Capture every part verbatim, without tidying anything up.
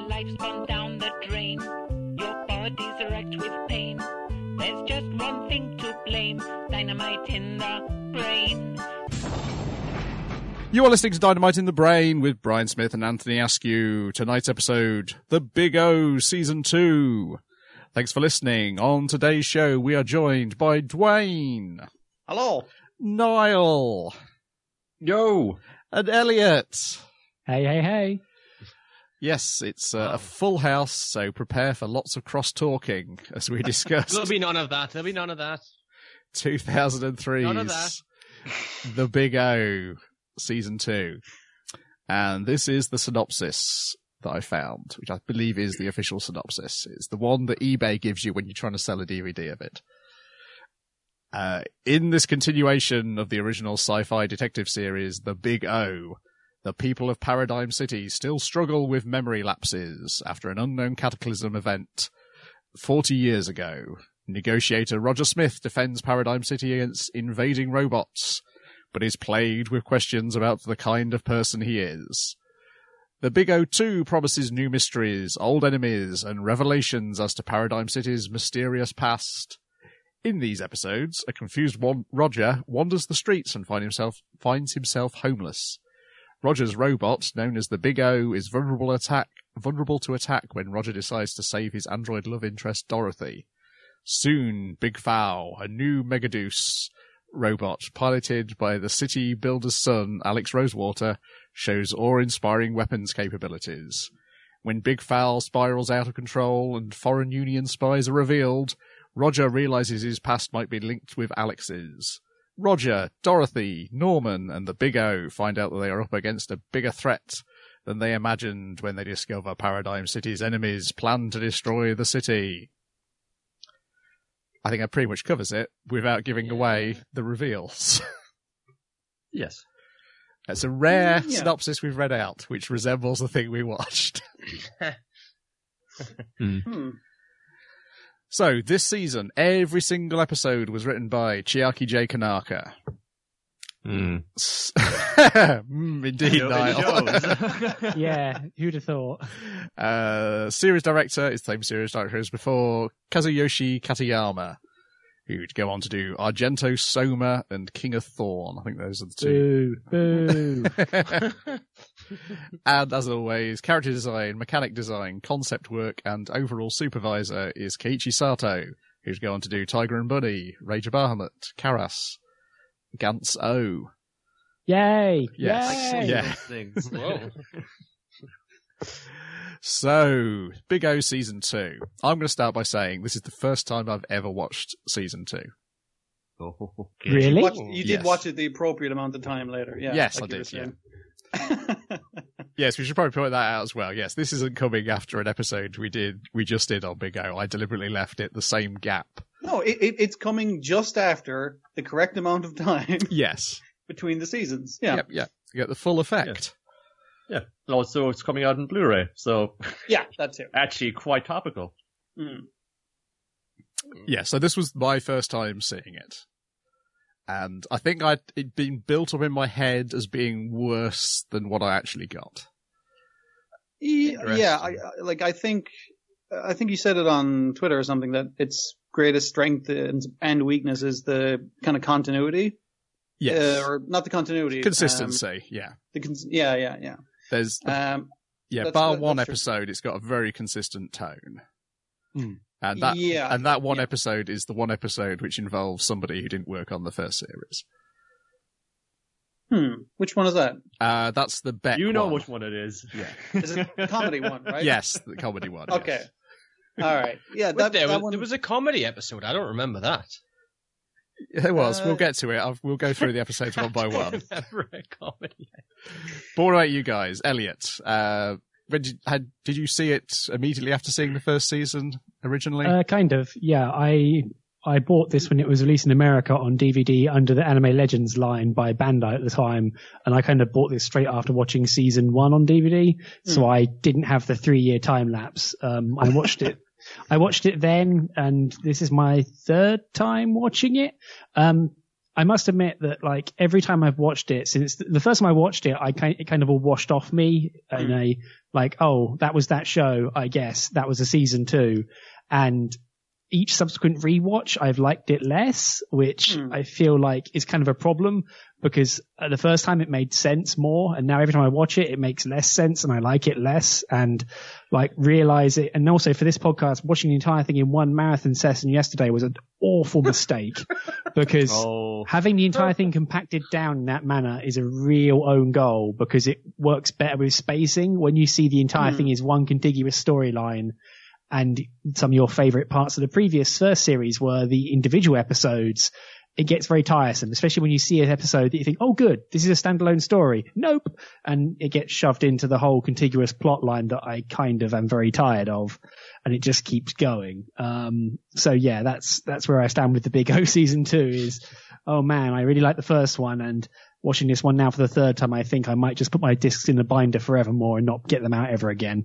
life's gone down the drain. Your body's wrecked with pain. There's just one thing to blame. Dynamite in the brain. You are listening to Dynamite in the Brain with Brian Smith and Anthony Askew. Tonight's episode, The Big O, Season two. Thanks for listening. On today's show, we are joined by Dwayne. Hello. Niall. Yo. And Elliot. Hey, hey, hey. Yes, it's uh, a full house, so prepare for lots of cross-talking, as we discussed. There'll be none of that. There'll be none of that. two thousand three's None of that. The Big O, Season two. And this is the synopsis that I found, which I believe is the official synopsis. It's the one that eBay gives you when you're trying to sell a D V D of it. Uh, in this continuation of the original sci-fi detective series, The Big O, the people of Paradigm City still struggle with memory lapses after an unknown cataclysm event forty years ago. Negotiator Roger Smith defends Paradigm City against invading robots, but is plagued with questions about the kind of person he is. The Big O two promises new mysteries, old enemies, and revelations as to Paradigm City's mysterious past. In these episodes, a confused one- Roger wanders the streets and find himself, finds himself homeless. Roger's robot, known as the Big O, is vulnerable attack vulnerable to attack when Roger decides to save his android love interest Dorothy. Soon, Big Fow, a new Megaduce robot piloted by the city builder's son, Alex Rosewater, shows awe-inspiring weapons capabilities. When Big Fowl spirals out of control and foreign union spies are revealed, Roger realizes his past might be linked with Alex's. Roger, Dorothy, Norman, and the Big O find out that they are up against a bigger threat than they imagined when they discover Paradigm City's enemies plan to destroy the city. I think that pretty much covers it without giving Yeah. away the reveals. Yes. It's a rare Yeah. synopsis we've read out, which resembles the thing we watched. Mm. Hmm. So, this season, every single episode was written by Chiaki J. Kanaka. Mm. mm, indeed, Niall. Yeah, who'd have thought? uh, series director is the same series director as before, Kazuyoshi Katayama, who'd go on to do Argento Soma and King of Thorn. I think those are the two. Boo, boo. And as always, character design, mechanic design, concept work, and overall supervisor is Keiichi Sato, who's go on to do Tiger and Bunny, Rage of Bahamut, Karas, Gantz O. Yay! Yes. Yay! Yeah. Things. Whoa. So, Big O Season two. I'm going to start by saying this is the first time I've ever watched Season two. Oh, okay. Really? Watch, you did Yes. watch it the appropriate amount of time later. Yeah, Yes, like I you were did, yeah. saying. Yes, we should probably point that out as well. Yes, this isn't coming after an episode we did, we just did on Big O. I deliberately left it the same gap. No, it, it, it's coming just after the correct amount of time Yes. between the seasons. Yeah, Yep, yep. You get the full effect. Yeah. And also, it's coming out in Blu-ray, so yeah, that's it. actually quite topical. Mm. Yeah, so this was my first time seeing it. And I think I'd, it'd been built up in my head as being worse than what I actually got. Yeah, yeah I, I- like I think, I think you said it on Twitter or something that its greatest strength and, and weakness is the kind of continuity. Yes. Uh, or not the continuity. Consistency, um, yeah. the cons- yeah, yeah, yeah. There's, Um, yeah, that's- bar that- one that's true. episode, it's got a very consistent tone. Hmm. And that, Yeah, and that one yeah. episode is the one episode which involves somebody who didn't work on the first series. hmm. Which one is that? Uh, that's the Beck You know one. which one it is. Yeah. Is it the comedy one, right? Yes, the comedy one. Okay. yes. All right. Yeah, Was that, there, that was, one. there was a comedy episode. I don't remember that. It was. Uh, we'll get to it. I've, we'll go through the episodes one by I one. don't remember a comedy. But what about you guys? Elliot, uh, when did, had, did you see it immediately after seeing the first season originally? Uh, kind of, yeah. I I bought this when it was released in America on D V D under the Anime Legends line by Bandai at the time, and I kind of bought this straight after watching season one on D V D, so I didn't have the three-year time lapse. Um, I watched it. I watched it then, and this is my third time watching it. Um, I must admit that, like, every time I've watched it, since the first time I watched it, I kind, it kind of all washed off me in a, like, oh, that was that show, I guess. That was a season two. And each subsequent rewatch, I've liked it less, which mm. I feel like is kind of a problem because uh, the first time it made sense more. And now every time I watch it, it makes less sense and I like it less and like realize it. And also for this podcast, watching the entire thing in one marathon session yesterday was an awful mistake because oh. having the entire thing compacted down in that manner is a real own goal because it works better with spacing when you see the entire mm. thing is one contiguous storyline. And some of your favorite parts of the previous first series were the individual episodes. It gets very tiresome, especially when you see an episode that you think, oh, good, this is a standalone story. Nope. And it gets shoved into the whole contiguous plot line that I kind of am very tired of. And it just keeps going. Um, so yeah, that's, that's where I stand with the Big O season two is, oh man, I really like the first one. And watching this one now for the third time, I think I might just put my discs in the binder forevermore and not get them out ever again.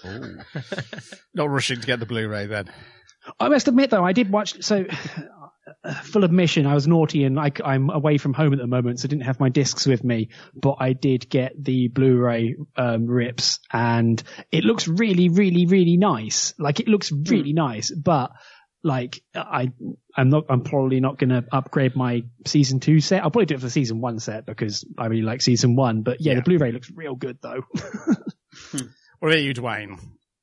Not rushing to get the Blu-ray then. I must admit though, I did watch, so full admission, I was naughty and I, I'm away from home at the moment, so I didn't have my discs with me, but I did get the Blu-ray um, rips and it looks really, really, really nice. Like it looks really mm. nice, but like I, I'm not, I'm probably not going to upgrade my season two set. I'll probably do it for the season one set because I really like season one, but yeah, yeah. the Blu-ray looks real good though. hmm. What about you, Dwayne?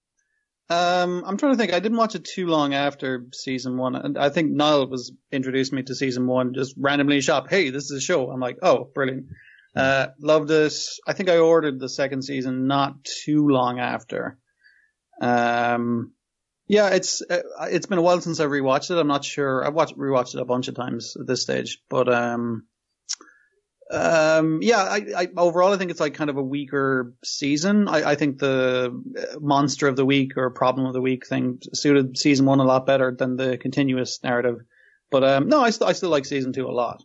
Um, I'm trying to think. I didn't watch it too long after season one. And I think Niall was introduced me to season one just randomly shop. Hey, this is a show. I'm like, oh, brilliant. Uh, loved it. I think I ordered the second season not too long after. Um, yeah, it's, uh, it's been a while since I've rewatched it. I'm not sure. I've watched, rewatched it a bunch of times at this stage, but, um, Um, yeah, I, I, overall, I think it's like kind of a weaker season. I, I think the monster of the week or problem of the week thing suited season one a lot better than the continuous narrative. But, um, no, I still, I still like season two a lot.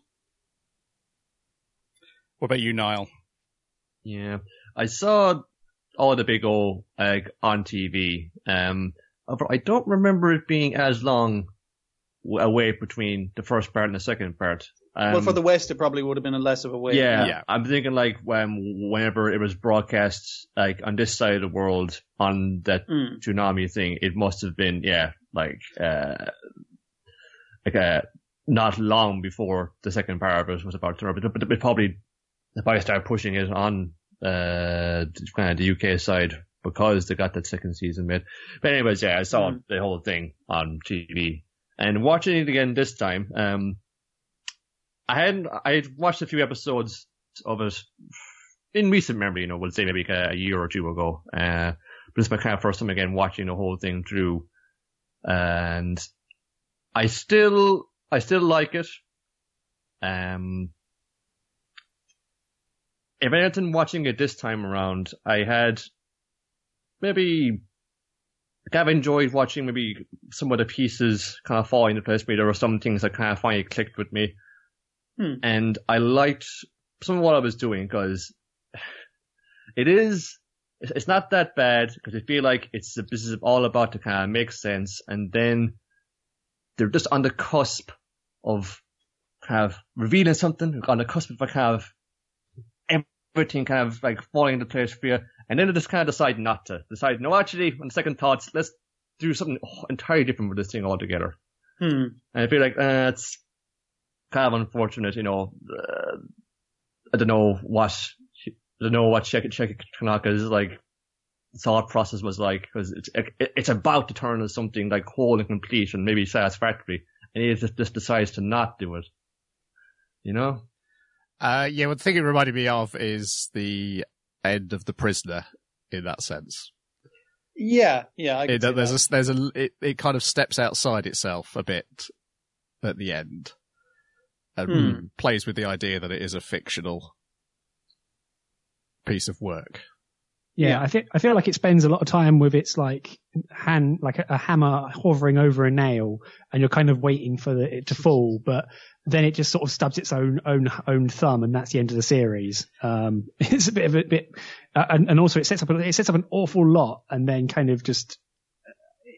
What about you, Niall? Yeah, I saw all the Big O, like, on T V. Um, I don't remember it being as long a wait between the first part and the second part. Um, well, for the West, it probably would have been a less of a wait. Yeah, yeah. I'm thinking like when whenever it was broadcast, like on this side of the world, on that mm. tsunami thing, it must have been, yeah, like, uh, like, uh, not long before the second part of it was about to run. But, but, but probably, they probably started pushing it on, uh, kind of the U K side because they got that second season made. But anyways, yeah, I saw mm. the whole thing on T V. And watching it again this time, um, I hadn't, I had watched a few episodes of it in recent memory, you know, we'll say maybe a year or two ago. Uh, but it's my kind of first time again watching the whole thing through. And I still, I still like it. Um, if anything, watching it this time around, I had maybe, kind of enjoyed watching maybe some of the pieces kind of fall into place. Maybe there were some things that kind of finally clicked with me. Hmm. And I liked some of what I was doing because it is, it's not that bad because I feel like it's, this is all about to kind of make sense. And then they're just on the cusp of kind of revealing something, on the cusp of kind of everything kind of like falling into place for you. And then they just kind of decide not to. Decide, no, actually, on second thoughts, let's do something entirely different with this thing altogether. Hmm. And I feel like, uh, it's kind of unfortunate, you know. Uh, I don't know what, I don't know what Cheikh Tanaka's like thought process was like, because it's it, it's about to turn into something like whole and complete and maybe satisfactory, and he just, just decides to not do it. You know? Uh, yeah, well, the thing it reminded me of is the end of The Prisoner in that sense. Yeah, yeah. I can it, see there's that. a, there's a, it, it kind of steps outside itself a bit at the end and Hmm. plays with the idea that it is a fictional piece of work. Yeah, Yeah. I feel I feel like it spends a lot of time with its like hand, like a, a hammer hovering over a nail, and you're kind of waiting for the, it to fall, but then it just sort of stubs its own own own thumb, and that's the end of the series. Um, it's a bit of a bit, uh, and, and also it sets up a, it sets up an awful lot, and then kind of just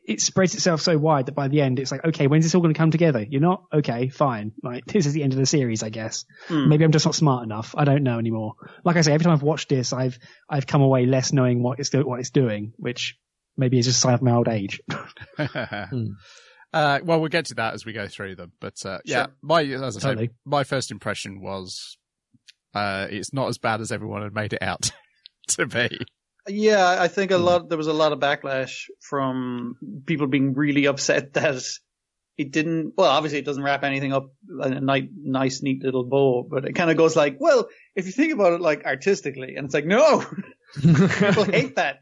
it spreads itself so wide that by the end it's like, okay, when's this all going to come together? You're not? Okay, fine. Like, this is the end of the series, I guess. Hmm. Maybe I'm just not smart enough. I don't know anymore. Like I say, every time I've watched this, I've I've come away less knowing what it's do- what it's doing, which maybe is just a sign of my old age. hmm. uh, well, we'll get to that as we go through them. But uh, yeah, Sure. my as I Totally. said, my first impression was uh, it's not as bad as everyone had made it out to be. Yeah, I think a lot. There was a lot of backlash from people being really upset that it didn't. Well, obviously, it doesn't wrap anything up in a nice, nice, neat little bow. But it kind of goes like, well, if you think about it, like artistically, and it's like, no, people hate that.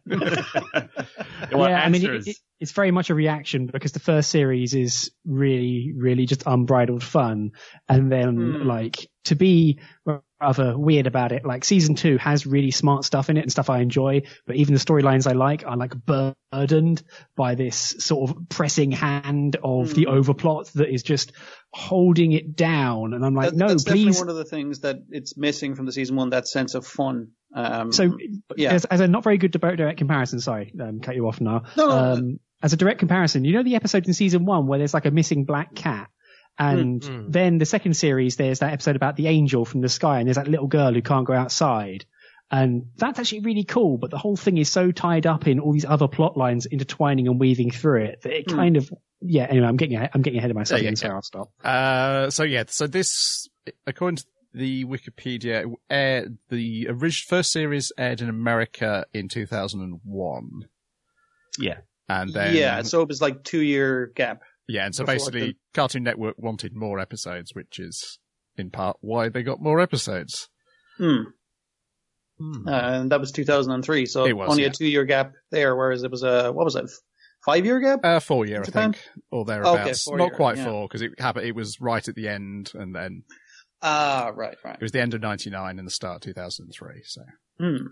Well, yeah, I mean, it, answers. it, it's very much a reaction because the first series is really, really just unbridled fun. And then, Hmm. like, to be rather weird about it, like, season two has really smart stuff in it and stuff I enjoy, but even the storylines I like are, like, burdened by this sort of pressing hand of Hmm. the overplot that is just holding it down. And I'm like, That- no, that's definitely please. one of the things that it's missing from the season one. That sense of fun. Um, So, yeah. as, as a not very good direct comparison, sorry, um, cut you off now. No, no, um, as a direct comparison, you know the episode in season one where there's like a missing black cat? And Mm, mm. then the second series, there's that episode about the angel from the sky, and there's that little girl who can't go outside. And that's actually really cool, but the whole thing is so tied up in all these other plot lines intertwining and weaving through it that it Hmm. kind of, yeah, anyway, I'm getting, I'm getting ahead of myself Yeah, again, yeah, so I'll stop. Uh, so yeah, so this, according to the Wikipedia, aired, the original first series aired in America in two thousand one, Yeah. and then yeah, so it was like two year gap. yeah, and so before basically, the- Cartoon Network wanted more episodes, which is in part why they got more episodes. Hmm. Hmm. Uh, and that was two thousand three, so It was, only yeah. a two year gap there, whereas it was a, what was it, five year gap? Uh, four year, I Japan? think, or thereabouts. Okay, four Not year, quite yeah. four, because it happened. It was right at the end, and then Ah, right, right. it was the end of ninety-nine and the start of two thousand three. So Hmm.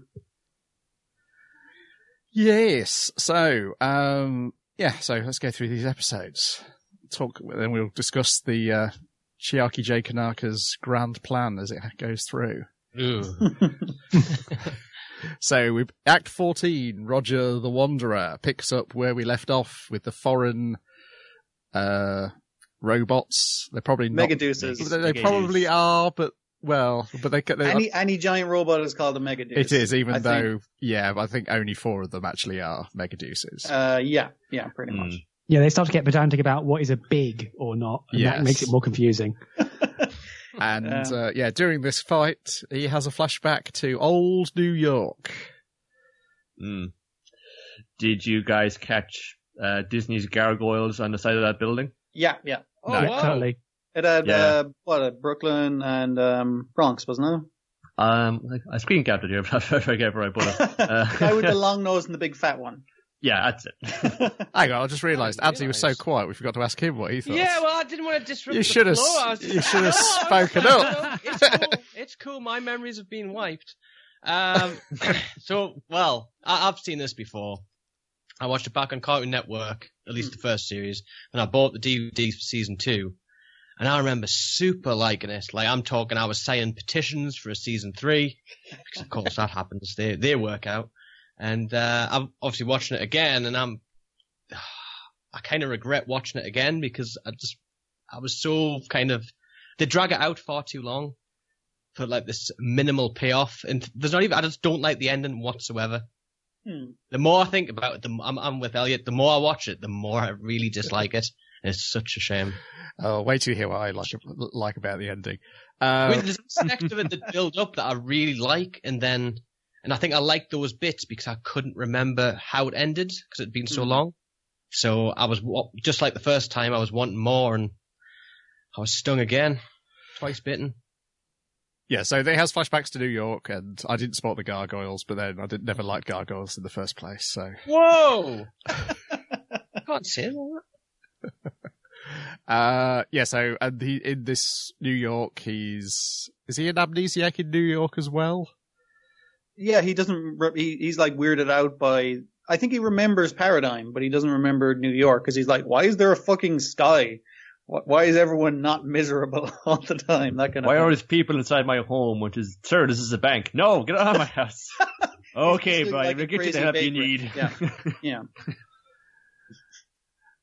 yes, so um, yeah, so let's go through these episodes. Talk, then we'll discuss the uh, Chiaki J. Kanaka's grand plan as it goes through. Ooh. So we Act fourteen, Roger the Wanderer, picks up where we left off with the foreign uh, robots. They're probably not. Megaduces. They, they Megaduce. probably are, but well, but they. they Any any giant robot is called a Megaduce. it is, even I though think. yeah, I think only four of them actually are Megaduces. Uh, yeah, yeah, pretty much. Mm. Yeah, they start to get pedantic about what is a big or not, and Yes. that makes it more confusing. And Yeah. uh, yeah, during this fight, he has a flashback to old New York. Mm. Did you guys catch uh, Disney's gargoyles on the side of that building? Yeah, yeah. Oh, No. Yeah, wow. totally. It had Yeah. uh, what uh, Brooklyn and um, Bronx, wasn't Um, I screen captured here, but I forget where I put it. it? Uh, the guy with the long nose and the big fat one. Yeah, that's it. Hang on, I just realised I Abdi was so realised. quiet. We forgot to ask him what he thought. Yeah, well, I didn't want to disrupt You the should have flow. s- I was just- you should have No, I was spoken just- up. no, It's cool. It's cool. My memories have been wiped. Um, so, well, I, I've seen this before. I watched it back on Cartoon Network, at least the first series, and I bought the D V D for season two. And I remember super liking it. Like, I'm talking, I was signing petitions for a season three, because of course that happens. They they work out. And uh, I'm obviously watching it again, and I'm I kind of regret watching it again because I just I was so kind of they drag it out far too long for like this minimal payoff, and there's not even I just don't like the ending whatsoever. Hmm. The more I think about it, the m- I'm, I'm with Elliot. The more I watch it, the more I really dislike it. And it's such a shame. Oh, wait till you hear what I like like about the ending. I Uh, mean, there's aspects of it that build up that I really like, and then, and I think I like those bits because I couldn't remember how it ended because it'd been so Mhm. long. So I was wa- just like the first time, I was wanting more, and I was stung again, twice bitten. yeah, so they has flashbacks to New York, and I didn't spot the gargoyles, but then I did never liked gargoyles in the first place. So, Whoa! I can't say that. uh, yeah, so and he in this New York, he's is he an amnesiac in New York as well? Yeah, he doesn't. Re- he, he's like weirded out by. I think he remembers Paradigm, but he doesn't remember New York because he's like, "Why is there a fucking sky? Wh- Why is everyone not miserable all the time?" That kind of. Why thing. are these people inside my home? Which is, sir, this is a bank. No, get out of my house. Okay, He's Brian, like we'll a get you the crazy help you vagrant. need. Yeah. Yeah.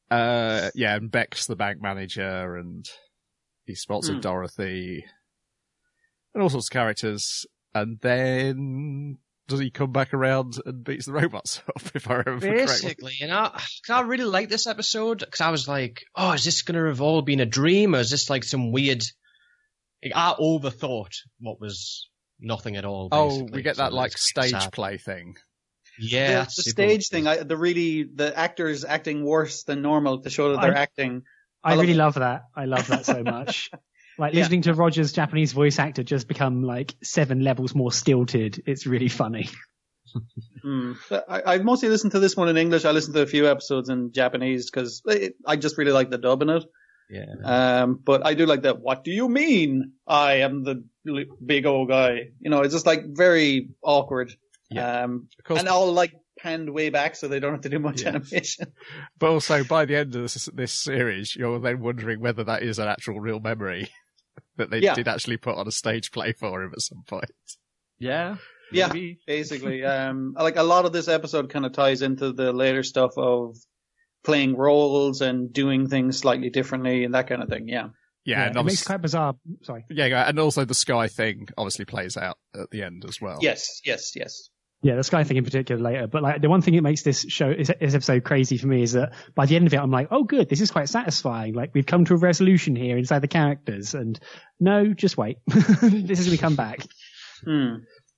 Uh, yeah, and Beck's the bank manager, and he spots Hmm. with Dorothy, and all sorts of characters. And then does he come back around and beats the robots up? If I remember correctly. Basically, you know, 'cause I really liked this episode because I was like, oh, is this going to have all been a dream, or is this like some weird? Like, I overthought what was nothing at all. Oh, Basically. we get So that like it's pretty stage sad. play thing. Yeah, the, that's the super- stage thing, I, the really the actors acting worse than normal to show that they're I- acting. I, I love really it. love that. I love that so much. Like Yeah. listening to Roger's Japanese voice actor just become like seven levels more stilted. It's really funny. Hmm. But I, I mostly listened to this one in English. I listened to a few episodes in Japanese because I just really like the dub in it. Yeah. Um, but I do like that. What do you mean? I am the li- big old guy. You know, it's just like very awkward. Yeah. Um, Of course, and all like panned way back so they don't have to do much Yeah. animation. but also by the end of this, this series, you're then wondering whether that is an actual real memory that they Yeah. did actually put on a stage play for him at some point. Yeah. Yeah, Maybe. basically. Um, like a lot of this episode kind of ties into the later stuff of playing roles and doing things slightly differently and that kind of thing. Yeah. Yeah, and it makes obviously, quite bizarre. Sorry. yeah, go- and also the Sky thing obviously plays out at the end as well. Yes, yes, yes. Yeah, the Sky thing in particular later. But like the one thing that makes this show, this this episode crazy for me is that by the end of it, I'm like, oh, good, this is quite satisfying. Like we've come to a resolution here inside the characters. And no, just wait. This is going to come back. Hmm.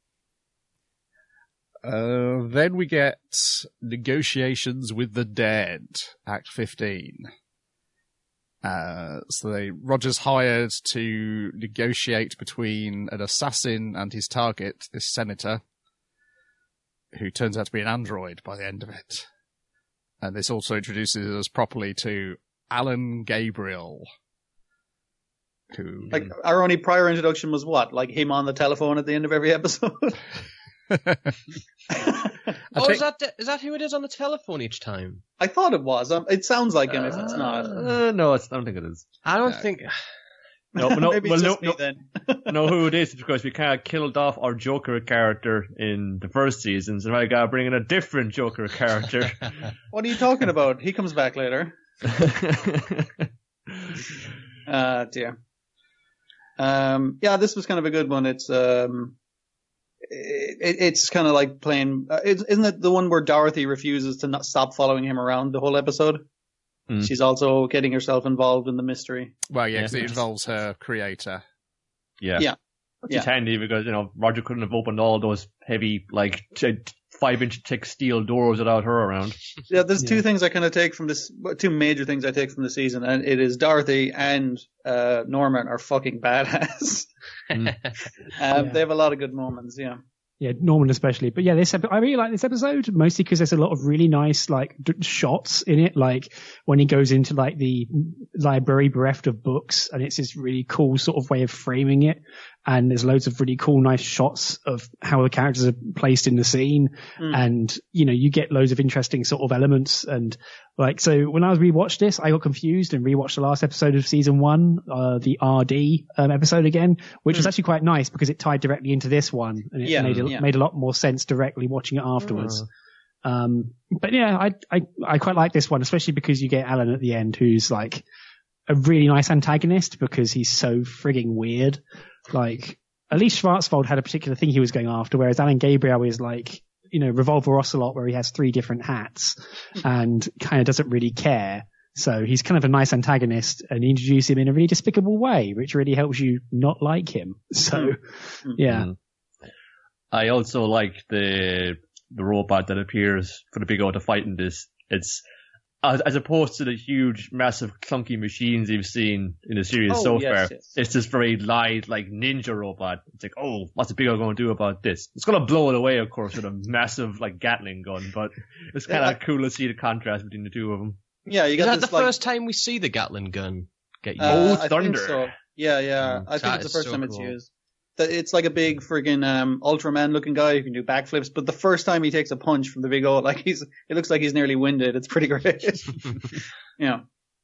Uh, then we get Negotiations with the Dead, Act fifteen. Uh, so they, Roger's hired to negotiate between an assassin and his target, this senator, who turns out to be an android by the end of it. And this also introduces us properly to Alan Gabriel, who... Like our only prior introduction was what? Like him on the telephone at the end of every episode? Oh, think- is that is that who it is on the telephone each time? I thought it was. Um, it sounds like him if it's not. Uh, no, it's, I don't think it is. I don't No. think. No, no, Maybe well, it's no, just me no, then. know who it is because we kind of killed off our Joker character in the first season, so I gotta bring in a different Joker character. What are you talking about? He comes back later. Uh, dear. Um, yeah, this was kind of a good one. It's, um, it, it's kind of like playing, uh, it, isn't it the one where Dorothy refuses to not stop following him around the whole episode? Mm. She's also getting herself involved in the mystery. Well, yeah, 'cause Yeah. it involves her creator. yeah. Yeah. Which Yeah. is handy because, you know, Roger couldn't have opened all those heavy, like, t- five inch thick steel doors without her around. Yeah, there's two Yeah. things I kind of take from this, two major things I take from the season, and it is Dorothy and, uh, Norman are fucking badass. Mm. um, Yeah. They have a lot of good moments, yeah. Yeah, Norman especially. But yeah, this epi- I really like this episode mostly because there's a lot of really nice like d- shots in it. Like when he goes into like the library bereft of books, and it's this really cool sort of way of framing it. And there's loads of really cool, nice shots of how the characters are placed in the scene. Mm. And, you know, you get loads of interesting sort of elements. And like, so when I was rewatched this, I got confused and rewatched the last episode of season one, uh, the R D um, episode again, which was Mm. actually quite nice because it tied directly into this one. And it Yeah, made, a, yeah. made a lot more sense directly watching it afterwards. Mm. Um, but yeah, I, I, I quite like this one, especially because you get Alan at the end, who's like a really nice antagonist because he's so frigging weird. Like, at least Schwarzwald had a particular thing he was going after, whereas Alan Gabriel is like, you know, Revolver Ocelot, where he has three different hats and kind of doesn't really care. So he's kind of a nice antagonist, and you introduce him in a really despicable way, which really helps you not like him. So, yeah. Mm. I also like the the robot that appears for the Big O to fight in this. It's as, as opposed to the huge, massive, clunky machines you've seen in the series Oh, so yes, far. yes. It's this very light, like ninja robot. It's like, oh, what's the Big O going to do about this? It's going to blow it away, of course, with a massive, like Gatling gun. But it's kind of Yeah. cool to see the contrast between the two of them. Yeah, you Is got that this the like, first time we see the Gatling gun get used? Uh, Oh, I think thunder. so. Yeah, yeah. Mm, I think that it's is the first so time it's cool. used. That It's like a big friggin' um, Ultraman looking guy who can do backflips, but the first time he takes a punch from the Big O, like he's, it looks like he's nearly winded. It's pretty great. Yeah.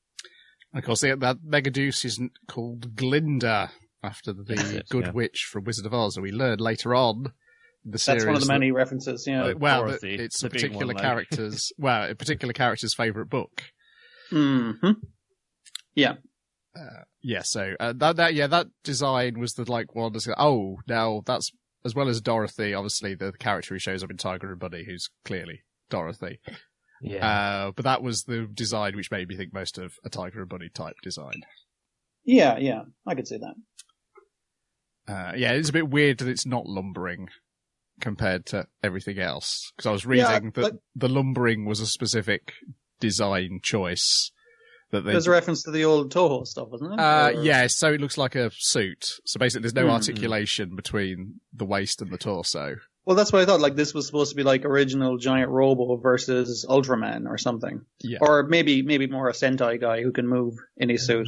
Of course, the, that Megaduce is called Glinda, after the Yes, good yeah. witch from Wizard of Oz, and we learn later on in the series That's one of the that- many references, yeah. Uh, well, Dorothy, it's the a big particular one, like. character's well, a particular character's favourite book. Mm-hmm. Yeah. Uh, yeah, so uh, that, that, yeah, that design was the like one that's, oh, now that's, as well as Dorothy, obviously the character who shows up in Tiger and Bunny, who's clearly Dorothy. Yeah. Uh, but that was the design which made me think most of a Tiger and Bunny type design. Yeah, yeah, I could see that. Uh, yeah, it's a bit weird that it's not lumbering compared to everything else. Because I was reading Yeah, that but- the lumbering was a specific design choice. That they, There's a reference to the old Toho stuff, wasn't it? uh, Or- yeah, so it looks like a suit. So basically there's no Hmm. articulation between the waist and the torso. Well, that's what I thought. Like, this was supposed to be like original Giant Robo versus Ultraman or something. Yeah. Or maybe, maybe more a Sentai guy who can move in his suit.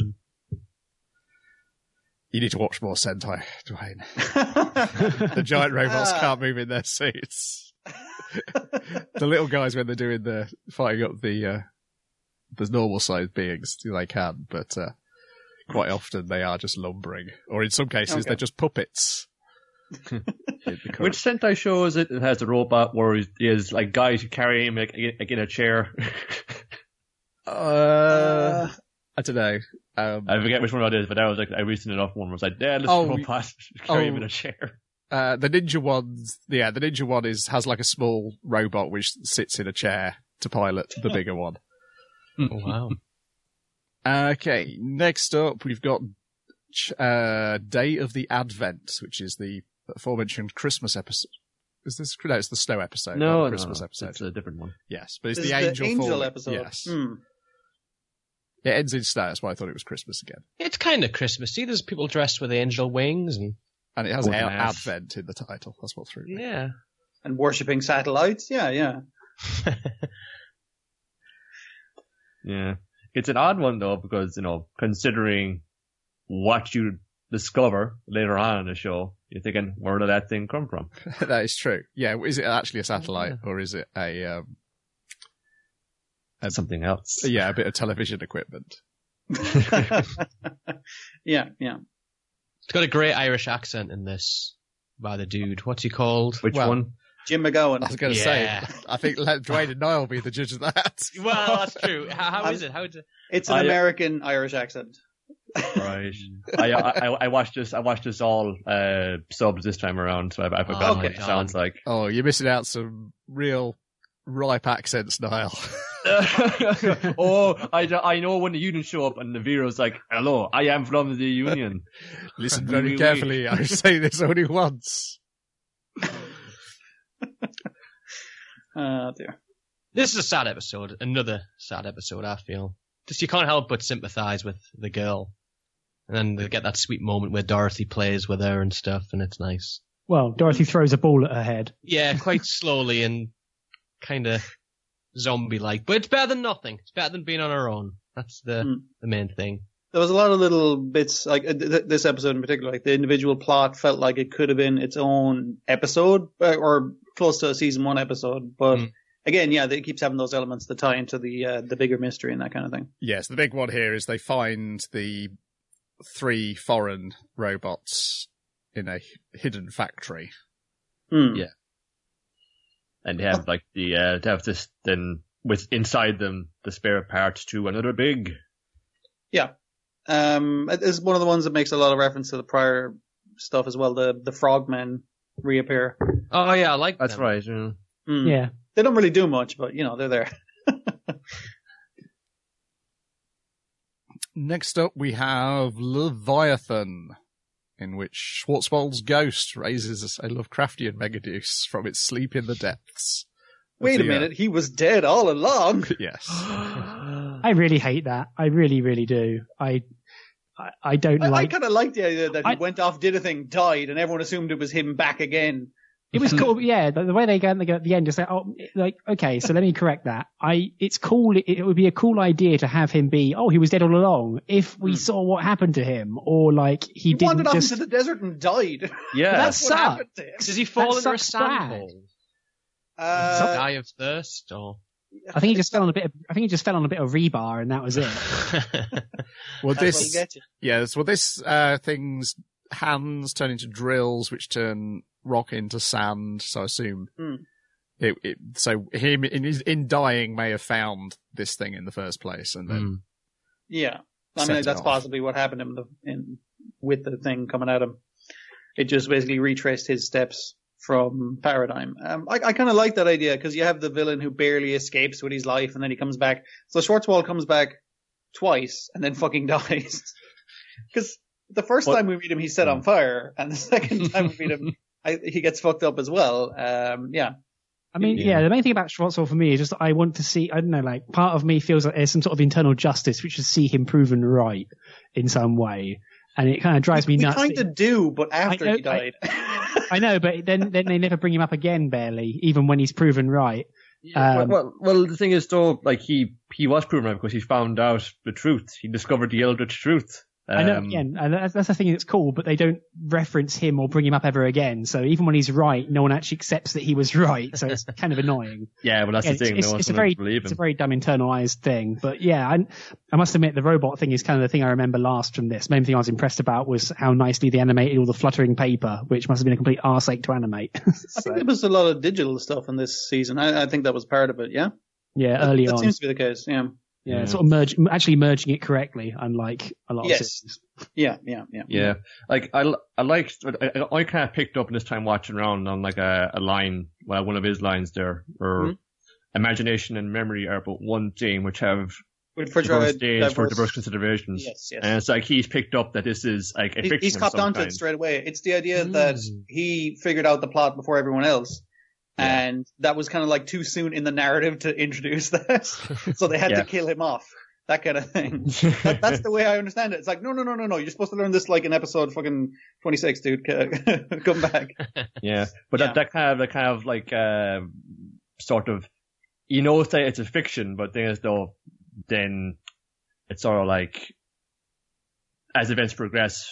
You need to watch more Sentai, Dwayne. The giant robots Ah. can't move in their suits. The little guys, when they're doing the fighting up the uh, the normal sized beings, they can, but uh, quite often they are just lumbering, or in some cases Okay. they're just puppets. Which Sentai show is it that has the robot where he is like guys who carry him like, like in a chair? Uh, I don't know. Um, I forget which one it is, but that was like a recent enough one. Where I was like, yeah, this Oh, robot carry him oh. in a chair. uh, the ninja ones, yeah, the ninja one is has like a small robot which sits in a chair to pilot the bigger one. Oh, wow. Okay, next up we've got uh, Day of the Advent, which is the aforementioned Christmas episode. Is this? No, it's the snow episode. not No, the no, Christmas no, episode. it's a different one. Yes, but it's This the is angel, the angel fall- episode. Yes, Hmm. it ends in snow. That's why I thought it was Christmas again, It's kind of Christmassy. There's people dressed with angel wings and and it has Golden a- ass. Advent in the title. That's what threw me. yeah. And worshipping satellites. Yeah, yeah. Yeah. It's an odd one though, because, you know, considering what you discover later on in the show, you're thinking, where did that thing come from? That is true. Yeah, is it actually a satellite or is it a um, That's something else. yeah, a bit of television equipment? Yeah, yeah. It's got a great Irish accent in this by the dude. What's he called? Which Well, one? Jim McGowan. I was going to Yeah. say, I think let Dwayne and Niall be the judge of that. Well, that's true. How, how is it? How is it? It's an I- American Irish accent. Right. I, I I watched this. I watched this all uh, subs this time around, so I, I forgot Oh, what okay. it sounds like. Oh, you're missing out some real ripe accents, Niall. oh, I, I know when the union show up and the Vero's like, "Hello, I am from the union." Listen Oui, very oui. carefully. I say this only once. Oh dear. This is a sad episode. Another sad episode, I feel. Just you can't help but sympathise with the girl. And then they get that sweet moment where Dorothy plays with her and stuff, and it's nice. Well, Dorothy throws a ball at her head. Yeah, quite slowly and kind of zombie-like. But it's better than nothing. It's better than being on her own. That's the, Hmm. the main thing. There was a lot of little bits, like uh, th- this episode in particular, like the individual plot felt like it could have been its own episode, uh, or close to a season one episode. But Mm. again, yeah, it keeps having those elements that tie into the uh, the bigger mystery and that kind of thing. Yes, the big one here is they find the three foreign robots in a hidden factory. Hmm. Yeah. And they have like the uh, they have this then with inside them the spare parts to another big. Yeah. Um, it is one of the ones that makes a lot of reference to the prior stuff as well. The the frogmen reappear. Oh, yeah, I like That's them. right. Yeah. Hmm. Yeah. They don't really do much, but you know they're there. Next up, we have Leviathan, in which Schwartzwald's ghost raises a Lovecraftian Megadeus from its sleep in the depths. Wait a The, uh, minute, he was dead all along. Yes. I really hate that. I really, really do. I, I, I don't I, I like. kind of liked the idea that he I- went off, did a thing, died, and everyone assumed it was him back again. It was cool, yeah. The, the way they go, they go at the end, just like, oh, like, okay, so let me correct that. I, it's cool. It, it would be a cool idea to have him be, oh, he was dead all along. If we Hmm. saw what happened to him, or like he, He didn't wandered off just. into the desert and died. Yeah. That's- That's what sucked. happened to him. Does he fall That under a sucks sand bad. hole? Uh, Die of thirst, or? I think he just fell on a bit. Of, I think he just fell on a bit of rebar, and that was it. Well, that's what this, you get you. yes, well, this, uh, thing's hands turn into drills, which turn rock into sand, so I assume Hmm. It, it, so him in his in dying may have found this thing in the first place, and then Mm. Yeah. I Set mean, it that's off. possibly what happened in the, in, with the thing coming at him. It just basically retraced his steps from Paradigm. Um, I, I kind of like that idea because you have the villain who barely escapes with his life and then he comes back. So Schwarzwald comes back twice and then fucking dies. Because the first What? time we meet him, he's set on fire, and the second time we meet him, I, he gets fucked up as well. Um, yeah. I mean, yeah. Yeah. the main thing about Schwarzwald for me is just I want to see, I don't know, like part of me feels like there's some sort of internal justice, which is see him proven right in some way. And it kind of drives me We nuts. kind of do, but after I know- he died. I know, but then, then they never bring him up again, barely, even when he's proven right. Yeah, Um, well, well, well, the thing is, though, like he he was proven right because he found out the truth. He discovered the Eldritch truth. Um, I know, again, and that's, that's the thing that's cool, but they don't reference him or bring him up ever again. So even when he's right, no one actually accepts that he was right. So it's kind of annoying. Yeah, well, that's Yeah, the thing. It's, no it's, one's it's a gonna very, believe it's a him. very dumb internalized thing. But yeah, I, I must admit the robot thing is kind of the thing I remember last from this. Main thing I was impressed about was how nicely they animated all the fluttering paper, which must have been a complete arse to animate. I So, think there was a lot of digital stuff in this season. I, I think that was part of it, yeah? yeah, That- early that on. seems to be the case, yeah. Yeah, Yeah. sort of merge, actually merging it correctly, unlike a lot of Yes. series. Yeah, yeah, yeah. Yeah, like I, I liked. I, I kind of picked up in this time watching around on like a, a line, well, one of his lines there, or Mhm. imagination and memory are but one thing, which have With, for diverse dri- days for diverse- diverse considerations. Yes, yes. And it's like he's picked up that this is like a He- fiction. he's of copped some onto kind. it straight away. It's the idea that Mm. he figured out the plot before everyone else. Yeah. And that was kind of like too soon in the narrative to introduce that. So they had Yeah. to kill him off. That kind of thing. that, that's the way I understand it. It's like, no, no, no, no, no. You're supposed to learn this like in episode fucking twenty-six, dude. Come back. Yeah, but Yeah. that that kind of that kind of like uh, sort of, you know, say it's a fiction, but thing is though, then it's sort of like as events progress,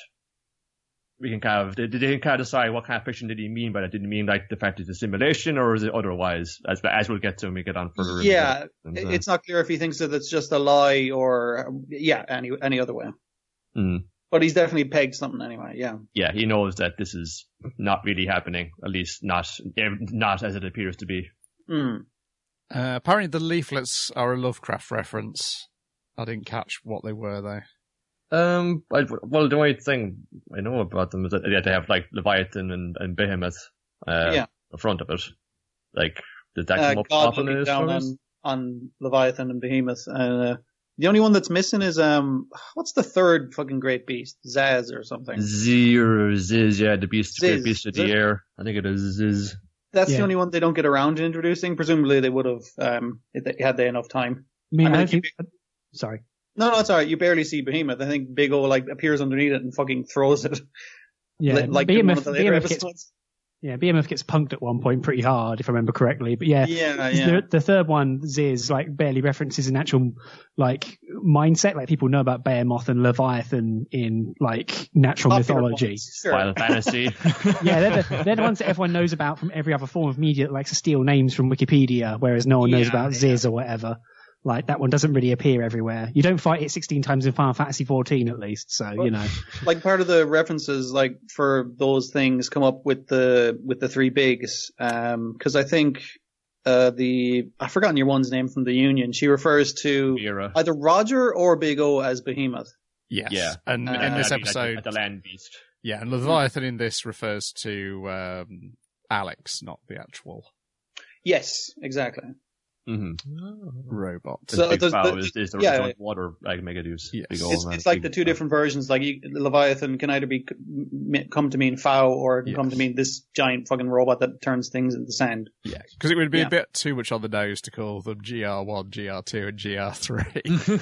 we can kind of they, they can kind of decide what kind of fiction did he mean by that. Did he mean like the fact it's a simulation, or is it otherwise? As as we'll get to when we get on further. in Yeah. the- and, It- uh, It's not clear if he thinks that it's just a lie or, yeah, any any other way. mm, But he's definitely pegged something anyway, yeah. yeah, he knows that this is not really happening, at least not not as it appears to be. Mm. Uh, apparently the leaflets are a Lovecraft reference. I didn't catch what they were though. Um, I, well, the only thing I know about them is that yeah, they have like Leviathan and, and Behemoth, uh, Yeah. in front of it. Like, did that Uh, come up God often in looking his down stories? on, on Leviathan and Behemoth. Uh, the only one that's missing is, um, what's the third fucking great beast? Zaz or something. Z or Ziz, yeah, the beast, Ziz, great beast of is the it? air. I think it is Ziz. That's Yeah. the only one they don't get around to introducing. Presumably they would have, um, if they, had they enough time. I mean, I I, mean, don't think. Sorry. No, no, it's alright. You barely see Behemoth. I think Big O, like, appears underneath it and fucking throws it. Yeah, Li- like in one Behemoth, of the later Behemoth gets, episodes. yeah, Behemoth gets punked at one point pretty hard, if I remember correctly. But yeah, Yeah, yeah. The, the third one, Ziz, like barely references an actual like mindset. Like people know about Behemoth and Leviathan in like natural Popular mythology. ones, sure. Final Fantasy. Yeah, they're the, they're the ones that everyone knows about from every other form of media that likes to steal names from Wikipedia, whereas no one knows Yeah, about yeah. Ziz or whatever. Like that one doesn't really appear everywhere. You don't fight it sixteen times in Final Fantasy fourteen at least, so you know. Like part of the references, like for those things, come up with the with the three bigs. Um, because I think uh the I've forgotten your one's name from the Union. She refers to Era. either Roger or Big O as Behemoth. Yes. Yeah. And Uh, in this I mean, like the- episode, like the land beast. yeah, and Leviathan in this refers to um, Alex, not the actual Yes, exactly. Mm-hmm. robot. So Big there's Foul the- is, is the yeah. joint water like Megadeus. Yes. Big It's, old, it's uh, like the big two Foul. different versions. Like you, Leviathan can either be m- come to mean Fow or it can come Yes. to mean this giant fucking robot that turns things into sand. Yeah, because it would be Yeah. a bit too much on the nose to call them G R one, G R two, and G R three.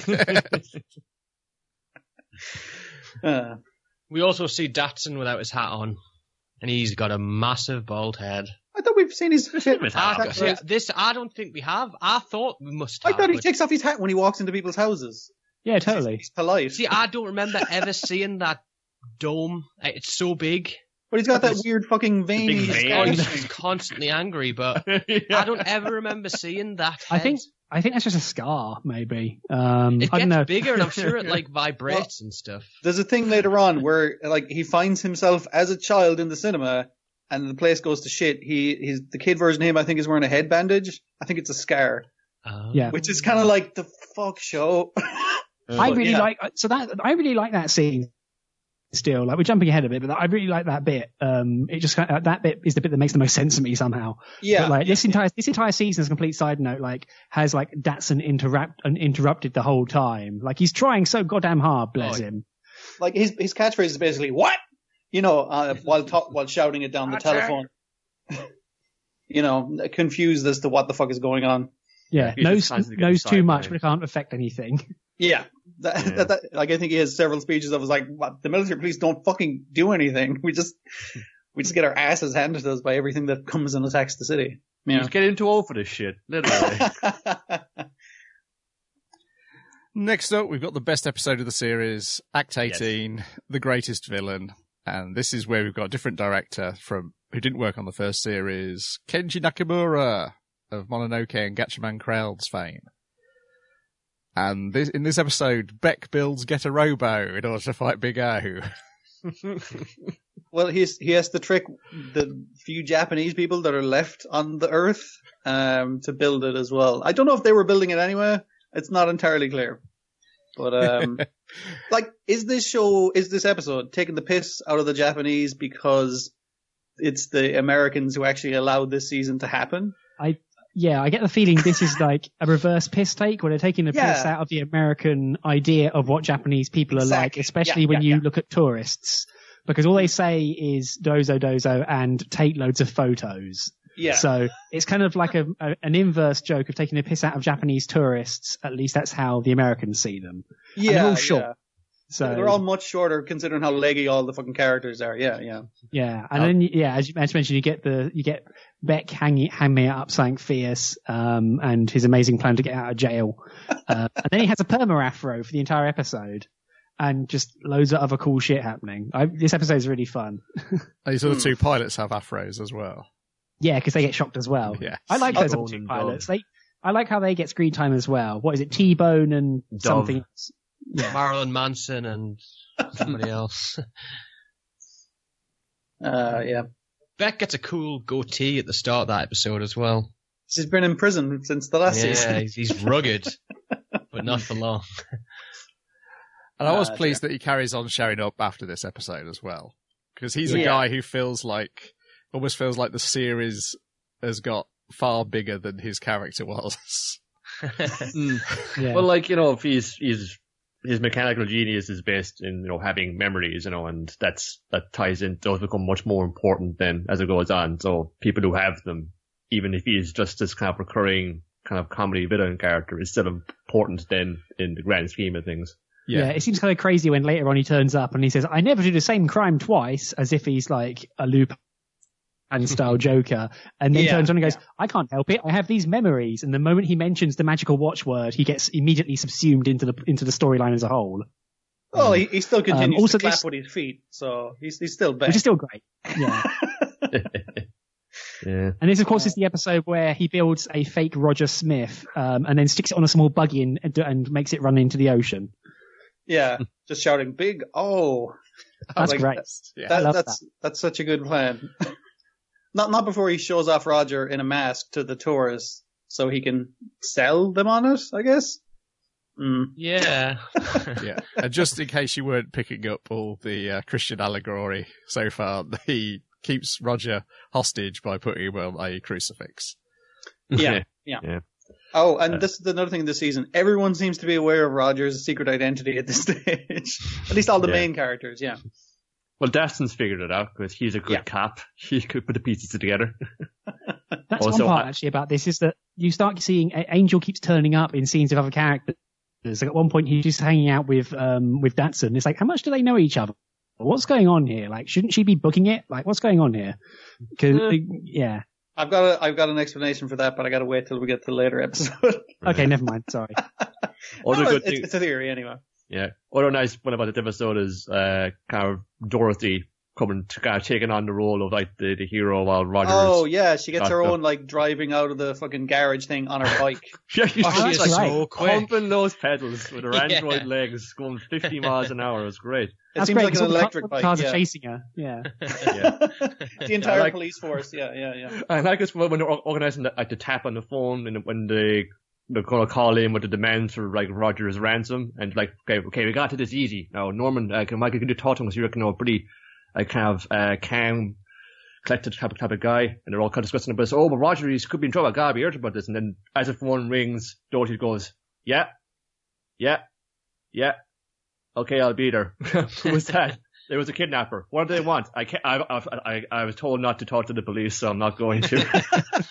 Uh, We also see Datsun without his hat on, and he's got a massive bald head. I thought we've seen his. him with hat I, on. see, this I don't think we have. I thought we must I have. thought he but- takes off his hat when he walks into people's houses. Yeah, totally. He's polite. See, I don't remember ever seeing that dome. It's so big. But he's got that It's- weird fucking vein. big in his vein. Oh, scarf. he's constantly angry, but I don't ever remember seeing that. I head. think I think that's just a scar, maybe. Um, It I don't gets know. bigger, and I'm sure it like vibrates and stuff. There's a thing later on where like he finds himself as a child in the cinema and the place goes to shit, he he's the kid version of him, I think, is wearing a head bandage. I think it's a scar, Um, Yeah. which is kind of like the fuck show. I really yeah. like so that I really like that scene. Still, like we're jumping ahead a bit, but I really like that bit. Um, it just kind of, that bit is the bit that makes the most sense to me somehow. Yeah, But like this entire this entire season, as a complete side note, like has like Datsun interrupt and interrupted the whole time. Like he's trying so goddamn hard, bless Oh, him. like his his catchphrase is basically "what," you know, uh, while talk, while shouting it down the telephone. You know, confused as to what the fuck is going on. Yeah, he's knows just constantly getting knows too much, sidelined. but it can't affect anything. Yeah. That, Yeah. That, that, like I think he has several speeches of was like, what, the military police don't fucking do anything. We just we just get our asses handed to us by everything that comes and attacks the city. Yeah. He's getting too old for this shit, literally. Next up, we've got the best episode of the series, Act eighteen, The Greatest Villain. And this is where we've got a different director from who didn't work on the first series, Kenji Nakamura of Mononoke and Gatchaman Crowds fame. And this, in this episode, Beck builds Get a Robo in order to fight Big O. Well, he's, he has to trick the few Japanese people that are left on the Earth um, to build it as well. I don't know if they were building it anyway. It's not entirely clear. But, um, like, is this show, is this episode taking the piss out of the Japanese because it's the Americans who actually allowed this season to happen? Yeah, I get the feeling this is like a reverse piss take where they're taking the piss Yeah. out of the American idea of what Japanese people are like, Exactly. especially Yeah, when yeah, you yeah. look at tourists. Because all they say is dozo dozo and take loads of photos. Yeah. So it's kind of like a, a an inverse joke of taking the piss out of Japanese tourists. At least that's how the Americans see them. yeah. they're all short. yeah. So They're all much shorter considering how leggy all the fucking characters are. Yeah, yeah. yeah, and Oh. then yeah, as you, as you mentioned, you get the you get Beck hanging hanging up something fierce, um, and his amazing plan to get out of jail, uh, and then he has a perma afro for the entire episode, and just loads of other cool shit happening. I, this episode is really fun. These other Hmm. two pilots have afros as well. Yeah, because they get shocked as well. Yeah. I like those Bone other two and pilots. Dove. They I like how they get screen time as well. What is it, T-Bone and Dove. something else? Yeah. Marilyn Manson and somebody else. Uh, yeah. Beck gets a cool goatee at the start of that episode as well. She's been in prison since the last Yeah, season. he's, he's rugged, but not for long. And I was Uh, pleased that he carries on showing up after this episode as well. Because he's a Yeah. guy who feels like, almost feels like the series has got far bigger than his character was. Yeah. Well, like, you know, if he's, he's, his mechanical genius is based in, you know, having memories, you know, and that's, that ties in, those become much more important then as it goes on. So people who have them, even if he's just this kind of recurring kind of comedy villain character, is still important then in the grand scheme of things. Yeah. it seems kind of crazy when later on he turns up and he says, I never do the same crime twice, as if he's like a Lupin style Joker, and then Yeah, turns on and goes, yeah. I can't help it, I have these memories. And the moment he mentions the magical watchword, he gets immediately subsumed into the into the storyline as a whole, Well, he, he still continues Um, also to clap this- with his feet, so he's he's still back. which is still great. Yeah. Yeah. And this, of course, is the episode where he builds a fake Roger Smith, um, and then sticks it on a small buggy and, and, and makes it run into the ocean. Yeah, just shouting big. Oh, That's like, great. Yeah. That, I love that's that's such a good plan. not not before he shows off Roger in a mask to the tourists, so he can sell them on it. I guess. Mm. Yeah. Yeah. And just in case you weren't picking up all the uh, Christian allegory so far, he keeps Roger hostage by putting him on a crucifix. Yeah, yeah. Yeah. Oh, and Uh, this is another thing this season. Everyone seems to be aware of Roger's secret identity at this stage. At least all the Yeah. main characters. Yeah. Well, Daston's figured it out because he's a good Yeah. cop. He could put the pieces together. That's Also, one part I- actually about this is that you start seeing A- Angel keeps turning up in scenes of other characters. Like at one point he's just hanging out with um with Datsun. It's like, how much do they know each other? What's going on here? Like, shouldn't she be booking it? Like, what's going on here? 'Cause, Uh. yeah. I've got a, I've got an explanation for that, but I got to wait till we get to the later episode. Okay, never mind. Sorry. Other No, good it's, thing- it's a theory anyway. Yeah. Other nice one about this episode is uh, kind of Dorothy coming to kind of taking on the role of like the, the hero while Roger. Oh is, yeah, she gets got her the- own like driving out of the fucking garage thing on her bike. Yeah, she's Oh, just she is like right. so quick. pumping those pedals with her Yeah. android legs, going fifty miles an hour. It was great. It That's seems great, like 'cause an all the ca- electric all the bike. Cars Yeah. are chasing her. Yeah. Yeah. The entire like- police force. Yeah, yeah, yeah. I like this when they're organizing the, like the tap on the phone and when they they're gonna call in with the demands for like Roger's ransom and like okay okay we got to this easy now Norman uh, can Michael can you talk to him because you reckon a pretty like kind of uh, calm collected type of type of guy and they're all kind of discussing about this. Oh but Roger he could be in trouble I gotta be urgent about this and then as the phone rings Doherty goes yeah yeah yeah okay I'll be there. Who was that? There was a kidnapper. What do they want? I can't. I, I, I, I was told not to talk to the police, so I'm not going to.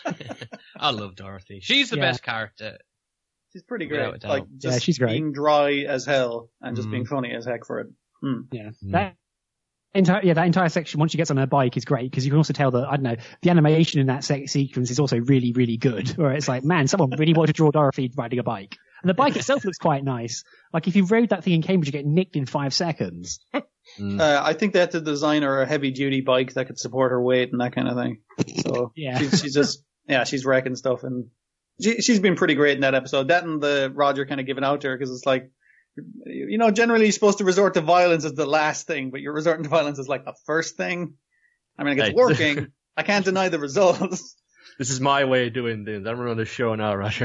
I love Dorothy. She's the Yeah. best character. She's pretty Without a great. doubt. Like just Yeah, she's great. being dry as hell and just Mm. being funny as heck for it. Yeah. Mm. That entire yeah, that entire section once she gets on her bike is great because you can also tell that I don't know the animation in that se- sequence is also really really good. Where it's like, man, someone really wanted to draw Dorothy riding a bike, and the bike itself looks quite nice. Like if you rode that thing in Cambridge, you get nicked in five seconds. Mm. Uh, I think they had to design her a heavy duty bike that could support her weight and that kind of thing. So Yeah. she's, she's just yeah, she's wrecking stuff and she, she's been pretty great in that episode. That and the Roger kind of giving out to her because it's like, you know, generally you're supposed to resort to violence as the last thing, but you're resorting to violence as like the first thing. I mean, it's Hey. working. I can't deny the results. This is my way of doing things. I'm running the show now, Roger.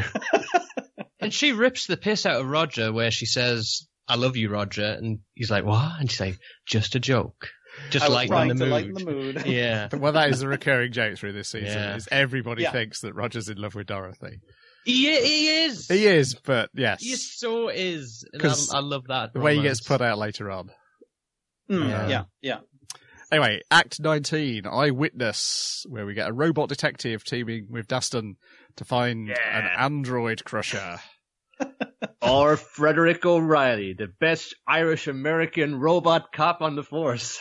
And she rips the piss out of Roger where she says, I love you, Roger. And he's like, what? And she's like, just a joke. Just I was lighten trying the to mood. lighten the mood. Yeah. Well, that is a recurring joke through this season. Yeah. Is everybody Yeah. thinks that Roger's in love with Dorothy. He, he is. He is, but yes, He so is. And 'Cause I, I love that. the way he romance. gets put out later on. Mm, Yeah. yeah, yeah. Anyway, Act nineteen, Eyewitness, where we get a robot detective teaming with Dustin to find Yeah. an android crusher. Or Frederick O'Reilly, the best Irish-American robot cop on the force.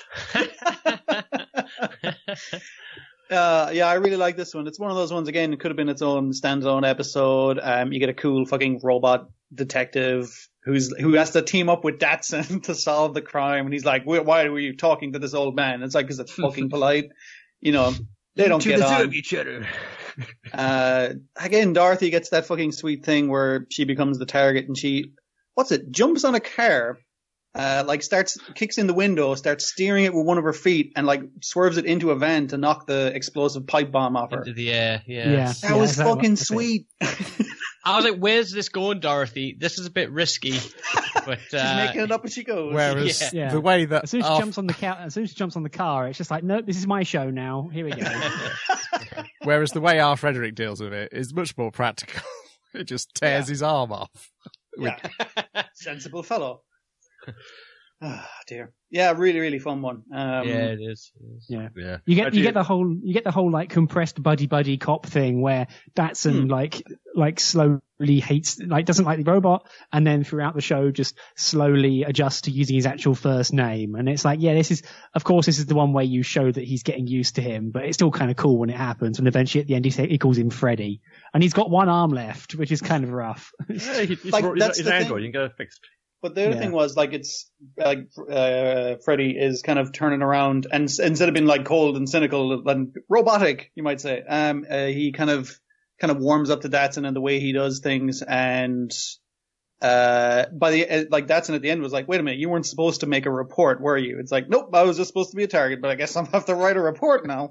Uh, yeah, I really like this one. It's one of those ones, again, it could have been its own standalone episode. Um, you get a cool fucking robot detective who's, who has to team up with Datsun to solve the crime. And he's like, "Why- why were you talking to this old man?" It's like, cause it's fucking polite. You know, they don't to get deserve on. each other. Uh, again, Dorothy gets that fucking sweet thing where she becomes the target and she, what's it, jumps on a car, uh, like starts, kicks in the window, starts steering it with one of her feet and like swerves it into a van to knock the explositive pipe bomb off her. Into the air. Yeah. Yeah. That was exactly. fucking That's it. sweet. I was like, where's this going, Dorothy? This is a bit risky. But, She's uh, making it up as she goes. Whereas Yeah. Yeah. the way that As soon as she Arth- jumps on the car, as soon as she jumps on the car, it's just like, no, this is my show now. Here we go. whereas the way R. Frederick deals with it is much more practical. It just tears Yeah. his arm off. Yeah. Sensible fellow. Ah, dear. Yeah, really, really fun one. Um, yeah, it is. It is. Yeah. Yeah. You get Actually, you get the whole you get the whole like compressed buddy buddy cop thing where Datsun Hmm. like like slowly hates like doesn't like the robot and then throughout the show just slowly adjusts to using his actual first name and it's like yeah this is of course this is the one way you show that he's getting used to him but it's still kind of cool when it happens and eventually at the end he, say, he calls him Freddy and he's got one arm left which is kind of rough. Yeah, he- he's, Like, he's, that's he's the an thing. android. You can get it fixed. But the other Yeah. thing was like it's like uh, Freddy is kind of turning around and s- instead of being like cold and cynical and robotic, you might say, um, uh, he kind of kind of warms up to Datsun and the way he does things. And uh, by the uh, like Datsun at the end was like, "Wait a minute, you weren't supposed to make a report, were you?" It's like, "Nope, I was just supposed to be a target, but I guess I'm have to write a report now."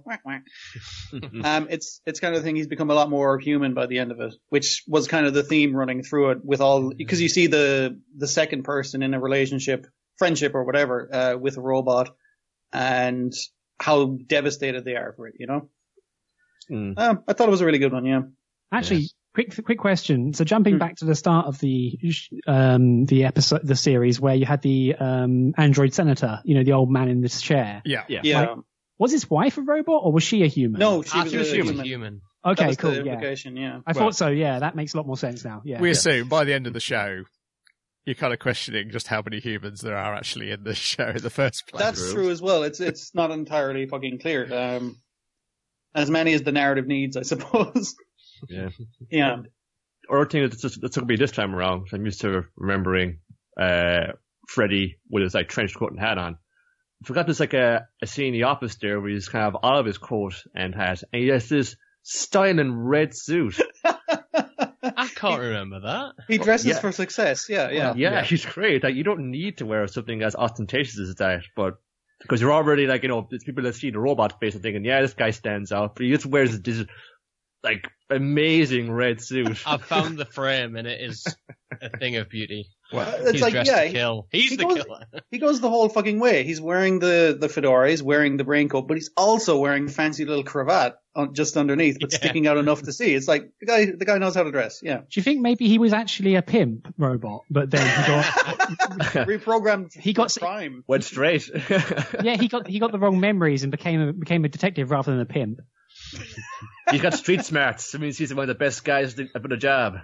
um, it's it's kind of the thing. He's become a lot more human by the end of it, which was kind of the theme running through it with all because you see the the second person in a relationship, friendship or whatever, uh, with a robot, and how devastated they are for it. You know, Mm. um, I thought it was a really good one. Yeah. Actually, Yes. quick quick question. So jumping Hmm. back to the start of the um the episode the series where you had the um android senator, you know, the old man in this chair. Yeah. Yeah. Yeah. Like, was his wife a robot or was she a human? no, she I was, think a she was human. human. That Okay, was cool. the Yeah. implication, yeah. I Well- thought so. Yeah, that makes a lot more sense now. Yeah. We assume by the end of the show, you're kind of questioning just how many humans there are actually in this show in the first place. That's true as well. It's it's not entirely fucking clear. Um, as many as the narrative needs, I suppose. Yeah. Yeah. Other thing that's just, that took me this time around, 'cause I'm used to remembering uh, Freddy with his like trench coat and hat on. forgot there's like a, a scene in The Office there where he's kind of out of his coat and hat, and he has this styling red suit. I can't remember that. He dresses Yeah. for success. Yeah, yeah. Yeah, Yeah. he's great. Like, you don't need to wear something as ostentatious as that, but because you're already like, you know, there's people that see the robot face and thinking, yeah, this guy stands out, but he just wears this like amazing red suit. I've found the frame and it is a thing of beauty. Uh, it's He's like, dressed yeah, to kill. He's he the goes- killer. he goes the whole fucking way. He's wearing the, the fedora, he's wearing the raincoat, but he's also wearing a fancy little cravat on, just underneath, but Yeah. sticking out enough to see. It's like, the guy, the guy knows how to dress. Yeah. Do you think maybe he was actually a pimp robot, but then he got Reprogrammed He got- for crime. Went straight. yeah he got he got the wrong memories and became a, became a detective rather than a pimp. He's got street smarts. I mean, he's one of the best guys for the job.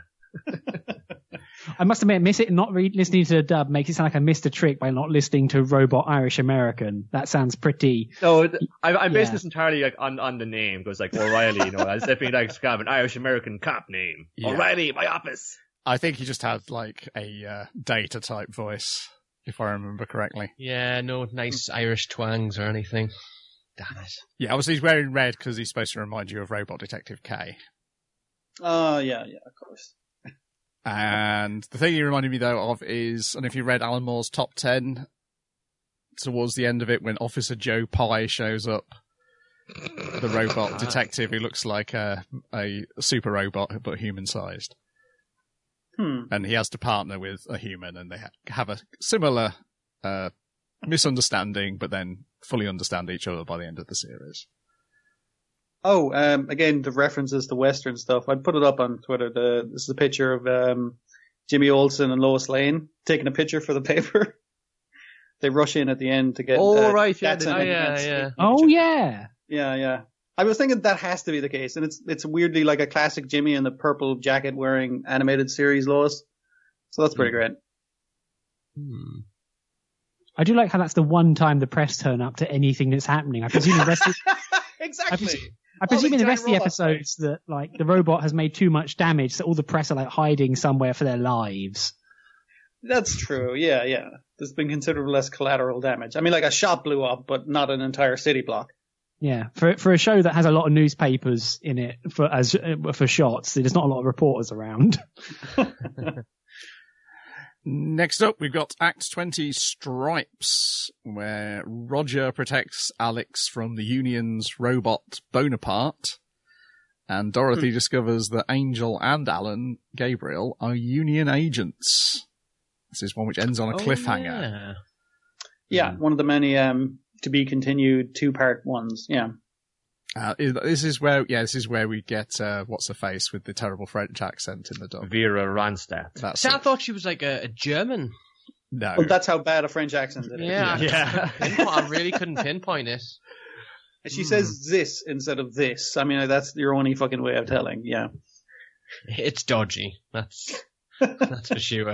I must admit, miss it not re- listening to the dub makes it sound like I missed a trick by not listening to Robot Irish American. That sounds pretty. No, I, I'm basing Yeah. this entirely like on, on the name, because like O'Reilly, you know, it's definitely like kind of an Irish American cop name. Yeah. O'Reilly, my office. I think he just had like a uh, data type voice, if I remember correctly. Yeah, no nice Irish twangs or anything. Damn it. Yeah, obviously he's wearing red because he's supposed to remind you of Robot Detective K. Oh, yeah, yeah, of course. And the thing he reminded me though of is, and if you read Alan Moore's top ten, towards the end of it when Officer Joe Pye shows up, the robot detective who looks like a, a super robot but human sized. Hmm. And he has to partner with a human and they ha- have a similar uh, misunderstanding but then fully understand each other by the end of the series. Oh, um, again, the references to Western stuff. I'd put it up on Twitter. The, this is a picture of um, Jimmy Olsen and Lois Lane taking a picture for the paper. They rush in at the end to get. Oh, uh, right, yeah, Jackson they- oh, and- yeah, and- yeah. Oh yeah, yeah, yeah. I was thinking that has to be the case, and it's it's weirdly like a classic Jimmy in the purple jacket wearing animated series Lois. So that's pretty great. Hmm. I do like how that's the one time the press turn up to anything that's happening. I presume the rest. Of, Exactly. I presume in these the rest of the giant episodes that like the robot has made too much damage, so all the press are like hiding somewhere for their lives. That's true. Yeah, yeah. There's been considerably less collateral damage. I mean, like a shop blew up, but not an entire city block. Yeah, for for a show that has a lot of newspapers in it for as uh, for shots, there's not a lot of reporters around. Next up, we've got Act twenty Stripes, where Roger protects Alex from the Union's robot Bonaparte, and Dorothy Hmm. discovers that Angel and Alan Gabriel are Union agents. This is one which ends on a Oh, cliffhanger. yeah. Yeah, one of the many um to be continued two part ones. Yeah. Uh, this is where, yeah, this is where we get uh, what's her face with the terrible French accent in the dub. Vera Ronstadt. That's See, I it. thought she was like a, a German. No, Well, that's how bad a French accent it is. Yeah, Yeah. I, couldn't- I really couldn't pinpoint it. And she says this instead of this. I mean, that's your only fucking way of telling. Yeah. It's dodgy. That's that's for sure.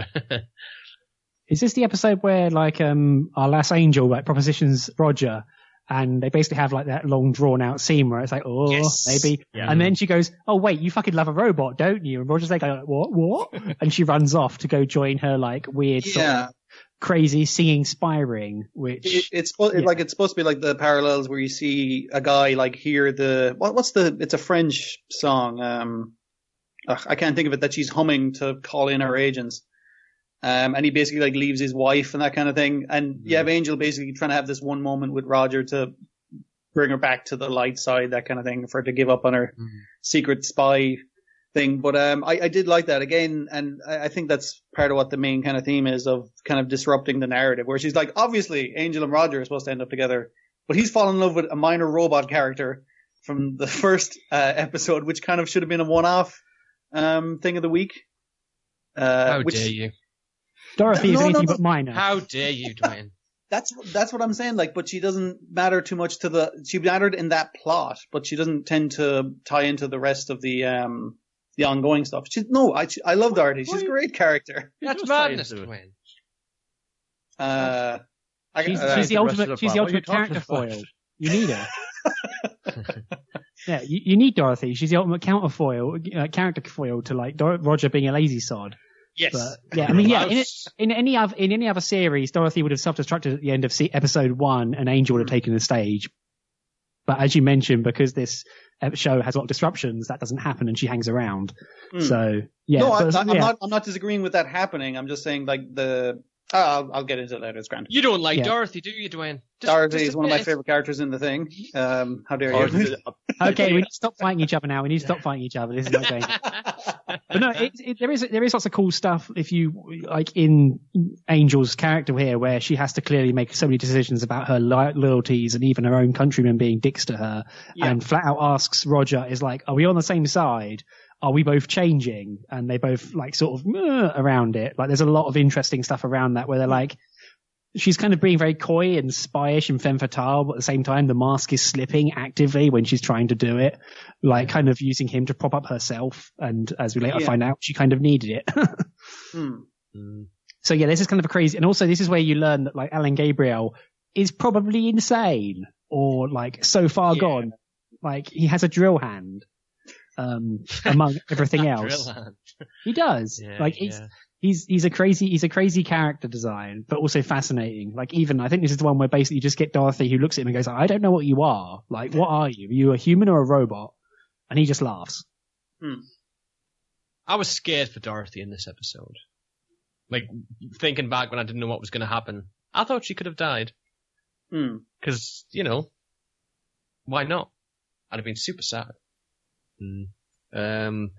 Is this the episode where like um our last angel like propositions Roger, and they basically have like that long drawn out scene where it's like, oh, Yes. maybe, Yeah. and then she goes, oh wait, you fucking love a robot, don't you? And Roger's like, what, what? And she runs off to go join her like weird, sort of Yeah. crazy singing spying, which It, it's supposed Yeah. like it's supposed to be like the parallels where you see a guy like hear the what, what's the it's a French song. Um, ugh, I can't think of it that she's humming to call in her agents. Um, and he basically like leaves his wife and that kind of thing. And you have Angel basically trying to have this one moment with Roger to bring her back to the light side, that kind of thing, for her to give up on her secret spy thing. But um, I, I did like that again, and I, I think that's part of what the main kind of theme is of kind of disrupting the narrative, where she's like, obviously Angel and Roger are supposed to end up together, but he's fallen in love with a minor robot character from the first uh, episode, which kind of should have been a one-off um, thing of the week. Uh, How which, dare you? Dorothy is No, no, anything no. but minor. How dare you, Dwayne? That's that's what I'm saying. Like, but she doesn't matter too much to the. She mattered in that plot, but she doesn't tend to tie into the rest of the um the ongoing stuff. She's no, I I love Dorothy. She's a great character. That's just madness, trying to- Dwayne. Uh, I, She's, uh, she's the the rest of ultimate. the She's the plot. What are you ultimate talking character about? foil. You need her. Yeah, you, you need Dorothy. She's the ultimate counterfoil, uh, character foil to like Dor- Roger being a lazy sod. Yes. But, yeah, I mean, yeah, in, Mouse. in any other in any other series, Dorothy would have self-destructed at the end of se- episode one, and Angel would have taken the stage. But as you mentioned, because this show has a lot of disruptions, that doesn't happen, and she hangs around. Hmm. So yeah, no, I, but, I, yeah. I'm not. I'm not disagreeing with that happening. I'm just saying, like the. Uh, I'll, I'll get into it later. It's grand. You don't like Yeah. Dorothy, do you, Dwayne? Just- Dorothy just is one of my admit it. favorite characters in the thing. Um, how dare Or you? is it- Okay, we need to stop fighting each other now. We need to stop fighting each other. This is not going. But no, it, it, there is there is lots of cool stuff if you like in Angel's character here, where she has to clearly make so many decisions about her lo- loyalties and even her own countrymen being dicks to her, Yeah. and flat out asks Roger, "Is like, are we on the same side? Are we both changing?" And they both like sort of "Meh," around it. Like there's a lot of interesting stuff around that where they're like. She's kind of being very coy and spyish and femme fatale, but at the same time, the mask is slipping actively when she's trying to do it, like kind of using him to prop up herself. And as we later Yeah. find out, she kind of needed it. Hmm. So yeah, this is kind of a crazy, and also this is where you learn that like Alan Gabriel is probably insane or like so far Yeah. gone. Like he has a drill hand, um, among everything else. Drill hand. He does. Yeah, like he's, yeah. He's he's a crazy he's a crazy character design, but also fascinating. Like even I think this is the one where basically you just get Dorothy who looks at him and goes, "I don't know what you are. Like what are you? Are you a human or a robot?" And he just laughs. I was scared for Dorothy in this episode. Like, thinking back when I didn't know what was going to happen, I thought she could have died. Hmm. Because, you know, why not? I'd have been super sad. Um,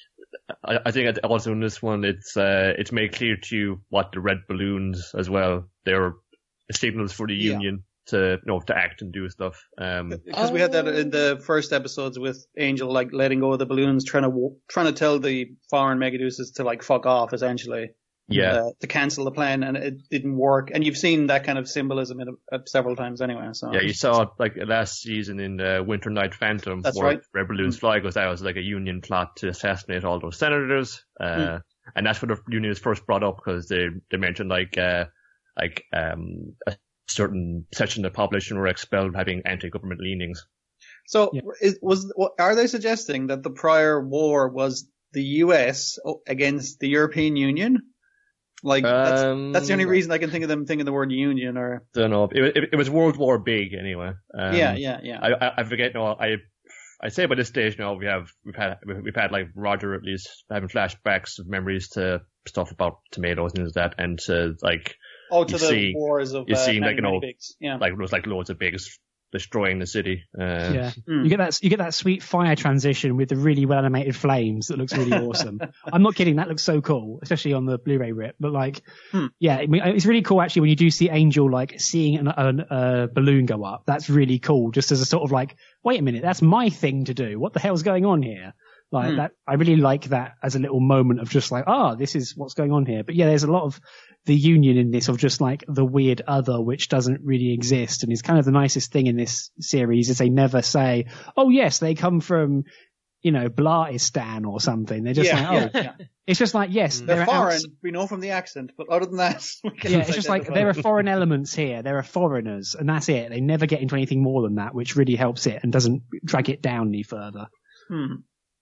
I, I think also in this one, it's uh, it's made clear to you what the red balloons as well. They're signals for the Yeah. Union to you know to act and do stuff. Um, Because we had that in the first episodes with Angel, like letting go of the balloons, trying to w- trying to tell the foreign Megaduces to like fuck off, essentially. yeah, Uh, to cancel the plan, and it didn't work. And you've seen that kind of symbolism in a, uh, several times anyway. So yeah. You saw it like last season in uh, Winter Night Phantom, That's where right. red balloons fly, because that was like a Union plot to assassinate all those senators. Uh, Mm. And that's when the Union was first brought up, because they they mentioned like uh, like um, a certain section of the population were expelled having anti-government leanings. So Yeah. is, was what- are they suggesting that the prior war was the U S against the European Union? Like that's, Um, that's the only reason I can think of them thinking the word union. Or Don't know. It, it, it was World War Big anyway. Um, yeah, yeah, yeah. I, I I forget now. I I say by this stage now we have we've had we've had like Roger at least having flashbacks of memories to stuff about tomatoes and things like that, and to like oh, to you the see- wars of you uh, see, like, many, you know, many bigs. Yeah. like it was like loads of bigs destroying the city. Uh, Yeah, Mm. you get that you get that sweet fire transition with the really well animated flames that looks really awesome. I'm not kidding, that looks so cool, especially on the Blu-ray rip. But like, Hmm. yeah, I mean, it's really cool actually when you do see Angel like seeing an, an, a balloon go up. That's really cool, just as a sort of like, wait a minute, that's my thing to do. What the hell's going on here? Like Hmm. that, I really like that as a little moment of just like, ah, this is what's going on here. But yeah, there's a lot of the Union in this of just like the weird other, which doesn't really exist, and is kind of the nicest thing in this series is they never say, oh yes, they come from, you know, Blahistan or something. They're just yeah, like, oh, yeah, yeah. it's just like, yes, They're they're foreign. outs- We know from the accent, but other than that, we can yeah, it's just like there are foreign elements here. There are foreigners, and that's it. They never get into anything more than that, which really helps it and doesn't drag it down any further. Hmm.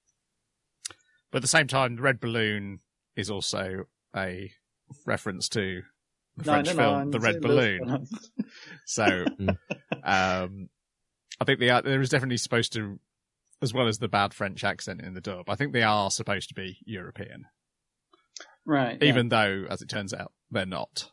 But at the same time, the red balloon is also a reference to the French Nine, film nine, The Red zero, Balloon. So, um, I think they are, there is definitely supposed to, as well as the bad French accent in the dub, I think they are supposed to be European. Right. yeah. Even though, as it turns out, they're not.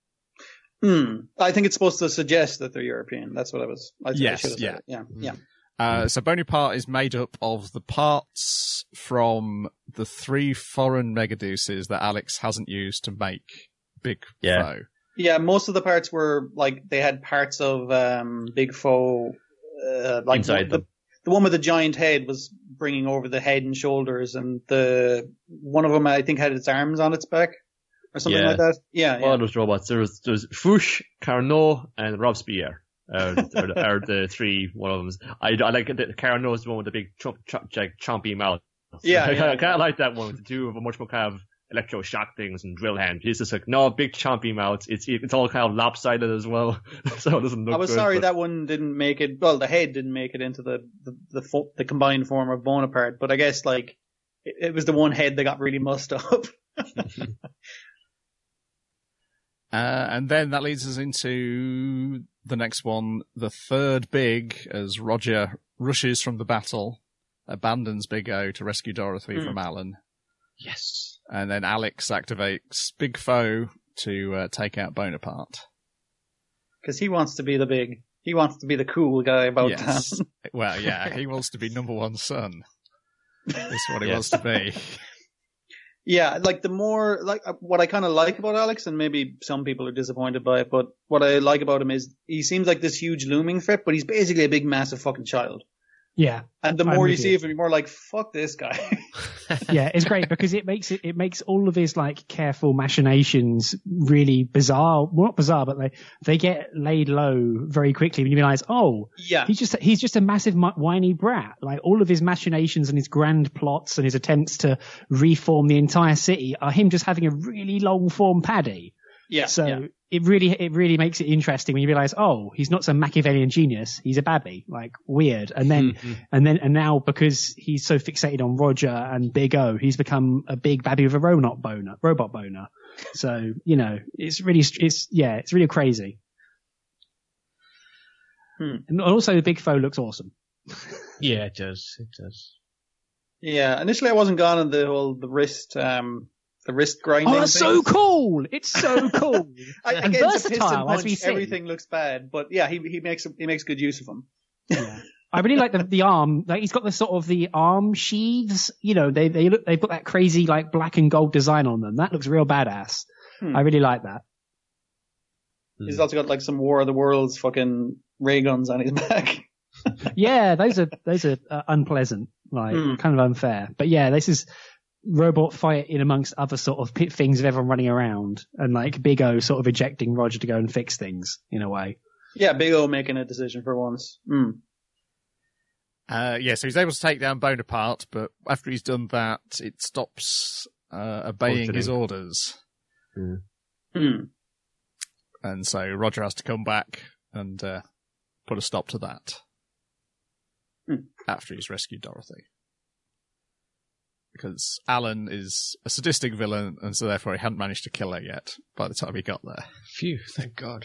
Hmm. I think it's supposed to suggest that they're European. That's what I was. I, Yes, I should have said yeah. it. Yeah. Yeah. Uh, so Bonaparte is made up of the parts from the three foreign Megaduces that Alex hasn't used to make Big Yeah. Foe. Yeah, most of the parts were like they had parts of um, Big Foe, uh, like Inside the, them. the one with the giant head was bringing over the head and shoulders, and the one of them I think had its arms on its back or something Yeah. like that. Yeah, All yeah. those robots. There was, there was Fouche, Carnot, and Robespierre. Uh, are, the- are the three one of them. I, I like the Carnot is the one with the big chomp, chomp, like, chompy mouth. Yeah, I, yeah, kind of like that one. The two of them much more kind of electroshock things and drill hand. He's just like no big chompy mouth. It's it's all kind of lopsided as well, so it doesn't look. I was good, sorry but- that one didn't make it. Well, the head didn't make it into the the the, fo- the combined form of Bonaparte, but I guess like it, it was the one head that got really mussed up. Uh, and then that leads us into the next one, the third big, as Roger rushes from the battle, abandons Big O to rescue Dorothy mm. from Alan. Yes. And then Alex activates Big Foe to uh, take out Bonaparte. Because he wants to be the big, he wants to be the cool guy about yes. town. Well, yeah, he wants to be number one son. That's what he yes. wants to be. Yeah, like the more, like what I kind of like about Alex, and maybe some people are disappointed by it, but what I like about him is he seems like this huge looming threat, but he's basically a big, massive fucking child. Yeah. And the more you see of him, you're more like, fuck this guy. Yeah, it's great because it makes it, it makes all of his like careful machinations really bizarre. Well, not bizarre, but they, they get laid low very quickly when you realize, oh, yeah, he's just, he's just a massive whiny brat. Like all of his machinations and his grand plots and his attempts to reform the entire city are him just having a really long form Paddy. Yeah. So yeah. it really, it really makes it interesting when you realize, oh, he's not some Machiavellian genius. He's a babby, like weird. And then, mm-hmm. and then, and now because he's so fixated on Roger and Big O, he's become a big babby with a robot boner, robot boner. So, you know, it's really, it's, yeah, it's really crazy. Hmm. And also the Big Foe looks awesome. Yeah, it does. It does. Yeah. Initially I wasn't gone on the whole, the wrist, um, The wrist grinding. Oh, that's thing. so cool! It's so cool I, and again, versatile. As we see, everything looks bad, but yeah, he he makes he makes good use of them. Yeah. I really like the the arm. Like he's got the sort of the arm sheaths. You know, they they look they put that crazy like black and gold design on them. That looks real badass. Hmm. I really like that. He's also got like some War of the Worlds fucking ray guns on his back. Yeah, those are those are uh, unpleasant, like hmm. kind of unfair. But yeah, this is robot fight in amongst other sort of pit things of everyone running around and like Big O sort of ejecting Roger to go and fix things in a way. Yeah, Big O making a decision for once. Mm. Uh, yeah, so he's able to take down Bonaparte, but after he's done that, it stops uh, obeying his orders. Mm. Mm. And so Roger has to come back and uh, put a stop to that mm. after he's rescued Dorothy. Because Alan is a sadistic villain, and so therefore he hadn't managed to kill her yet by the time he got there. Phew, thank God.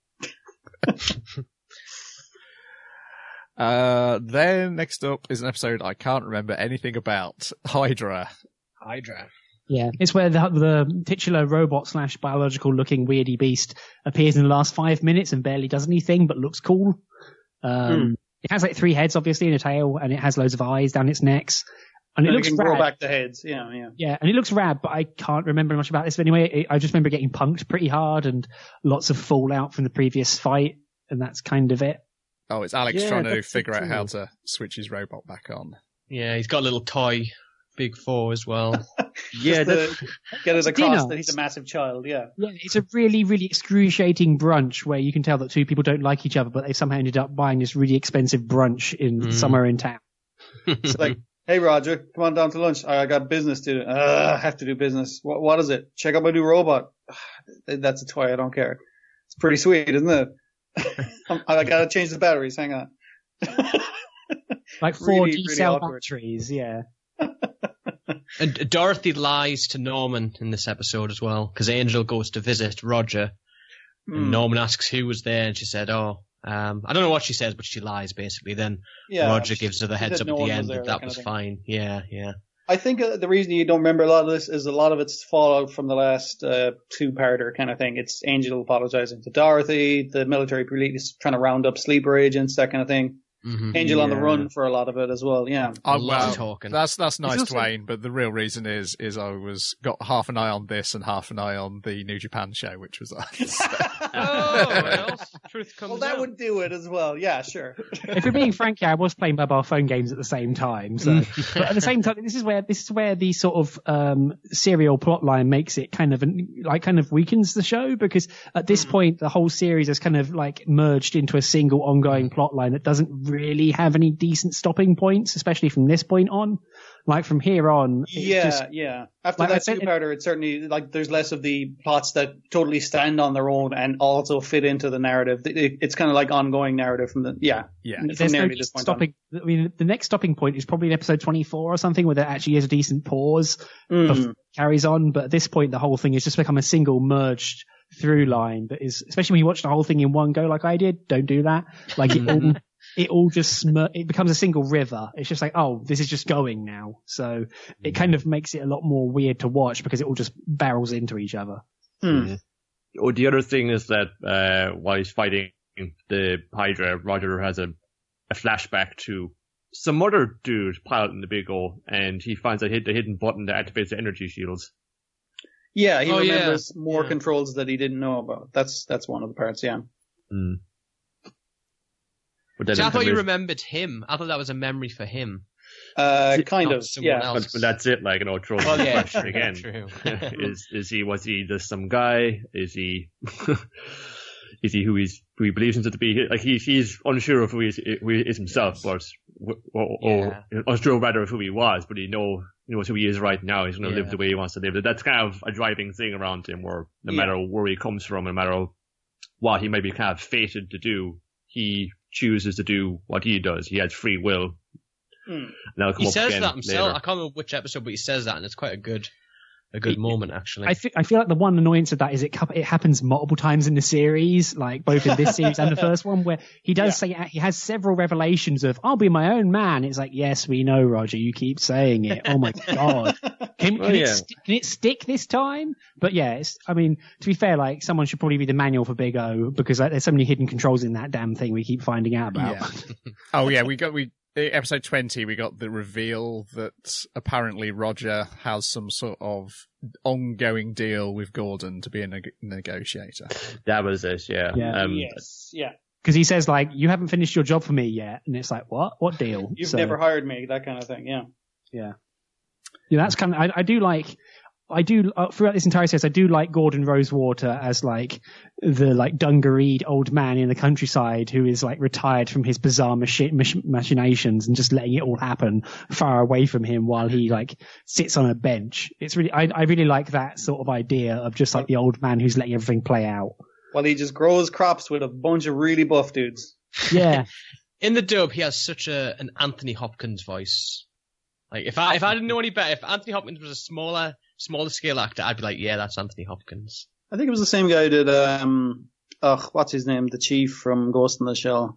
uh, then next up is an episode I can't remember anything about. Hydra. Hydra. Yeah, it's where the, the titular robot slash biological looking weirdy beast appears in the last five minutes and barely does anything, but looks cool. Um, mm. It has like three heads, obviously, and a tail, and it has loads of eyes down its necks. And it and looks it can rad. grow back the heads, yeah, yeah. Yeah, and it looks rad, but I can't remember much about this. But anyway, it, I just remember getting punked pretty hard and lots of fallout from the previous fight, and that's kind of it. Oh, it's Alex yeah, trying to figure out how to switch his robot back on. Yeah, he's got a little toy, Big Four as well. Yeah, the, get it across dinner. That he's a massive child, yeah. Yeah, it's a really, really excruciating brunch where you can tell that two people don't like each other, but they've somehow ended up buying this really expensive brunch in mm. somewhere in town. It's like, hey, Roger, come on down to lunch. I got business to do. Uh, I have to do business. What, what is it? Check out my new robot. That's a toy. I don't care. It's pretty sweet, isn't it? I got to change the batteries. Hang on. Like four D really cell awkward. Batteries, yeah. And Dorothy lies to Norman in this episode as well, because Angel goes to visit Roger. Mm. And Norman asks who was there, and she said, oh, Um, I don't know what she says, but she lies basically. Then yeah, Roger gives her the heads up no at the end that that was fine. Yeah, yeah. I think uh, the reason you don't remember a lot of this is a lot of it's fallout from the last uh, two-parter kind of thing. It's Angel apologizing to Dorothy, the military police trying to round up sleeper agents, that kind of thing. Mm-hmm. Angel yeah. on the run for a lot of it as well, yeah. Oh, well, talking. That's that's nice, Dwayne, but the real reason is is I was got half an eye on this and half an eye on the New Japan show, which was us. Oh, well, truth comes Well, that out. would do it as well, yeah, sure. If we're being frank, yeah, I was playing mobile phone games at the same time, so. But at the same time, this is where this is where the sort of um serial plotline makes it kind of like kind of weakens the show, because at this mm. point the whole series has kind of like merged into a single ongoing plotline that doesn't really have any decent stopping points, especially from this point on. Like from here on, it's yeah, just, yeah. After like, that I'd say- two-parter, it's certainly like there's less of the plots that totally stand on their own and also fit into the narrative. It, it's kind of like ongoing narrative from the yeah, Yeah. from there's no nearly this point on. stopping. I mean, the next stopping point is probably in episode twenty-four or something, where there actually is a decent pause Mm. before it carries on. But at this point, the whole thing has just become a single merged through line that is, especially when you watch the whole thing in one go, like I did. Don't do that. Like it all, it all just smer- it becomes a single river. It's just like, oh, this is just going now. So it kind of makes it a lot more weird to watch because it all just barrels into each other. Hmm. Oh, the other thing is that uh, while he's fighting the Hydra, Roger has a, a flashback to some other dude piloting the Big O, and he finds a hid- the hidden button that activates the energy shields. Yeah, he Oh, yeah. remembers more Yeah. controls that he didn't know about. That's that's one of the parts. Yeah. Mm. But then See, I in thought you some ways- remembered him. I thought that was a memory for him. Uh, kind Not of. someone Yeah. else. But, but that's it, like, you know, throws Well, the yeah, question true, again. true. is is he was he just some guy? Is he is he who he's who he believes himself to be? Like he he's unsure of who he is, who he is himself, but or, or Yeah. unsure rather of who he was, but he know he knows who he is right now. He's going to Yeah. live the way he wants to live. That's kind of a driving thing around him, where no Yeah. matter where he comes from, no matter what he may be kind of fated to do, he chooses to do what he does. He has free will. Hmm. And that'll come He up says again that himself. later. I can't remember which episode, but he says that, and it's quite a good, a good He- moment actually. I feel, I feel like the one annoyance of that is it cu- it happens multiple times in the series, like both in this series and the first one, where he does say he has several revelations of "I'll be my own man." It's like, yes, we know, Roger. You keep saying it. Oh my god, can, can, Oh, it, yeah. st- can it stick this time? But yeah, it's, I mean, to be fair, like someone should probably read the manual for Big O because like, there's so many hidden controls in that damn thing we keep finding out about. Yeah. Oh yeah, we got we episode twenty. We got the reveal that apparently Roger has some sort of ongoing deal with Gordon to be a neg- negotiator. That was it, yeah. Yeah. Um, Yes. Yeah. Because he says like, "You haven't finished your job for me yet," and it's like, "What? What deal?" You've So- never hired me. That kind of thing. Yeah. Yeah. Yeah, that's kind of, I, I do like, I do, uh, throughout this entire series, I do like Gordon Rosewater as like the like dungareed old man in the countryside who is like retired from his bizarre machi- mach- machinations and just letting it all happen far away from him while he like sits on a bench. It's really, I, I really like that sort of idea of just like the old man who's letting everything play out. Well, he just grows crops with a bunch of really buff dudes. Yeah. In the dub, he has such a an Anthony Hopkins voice. Like if I if I didn't know any better, if Anthony Hopkins was a smaller smaller scale actor, I'd be like, yeah, that's Anthony Hopkins. I think it was the same guy who did, um, ugh, what's his name? The chief from Ghost in the Shell.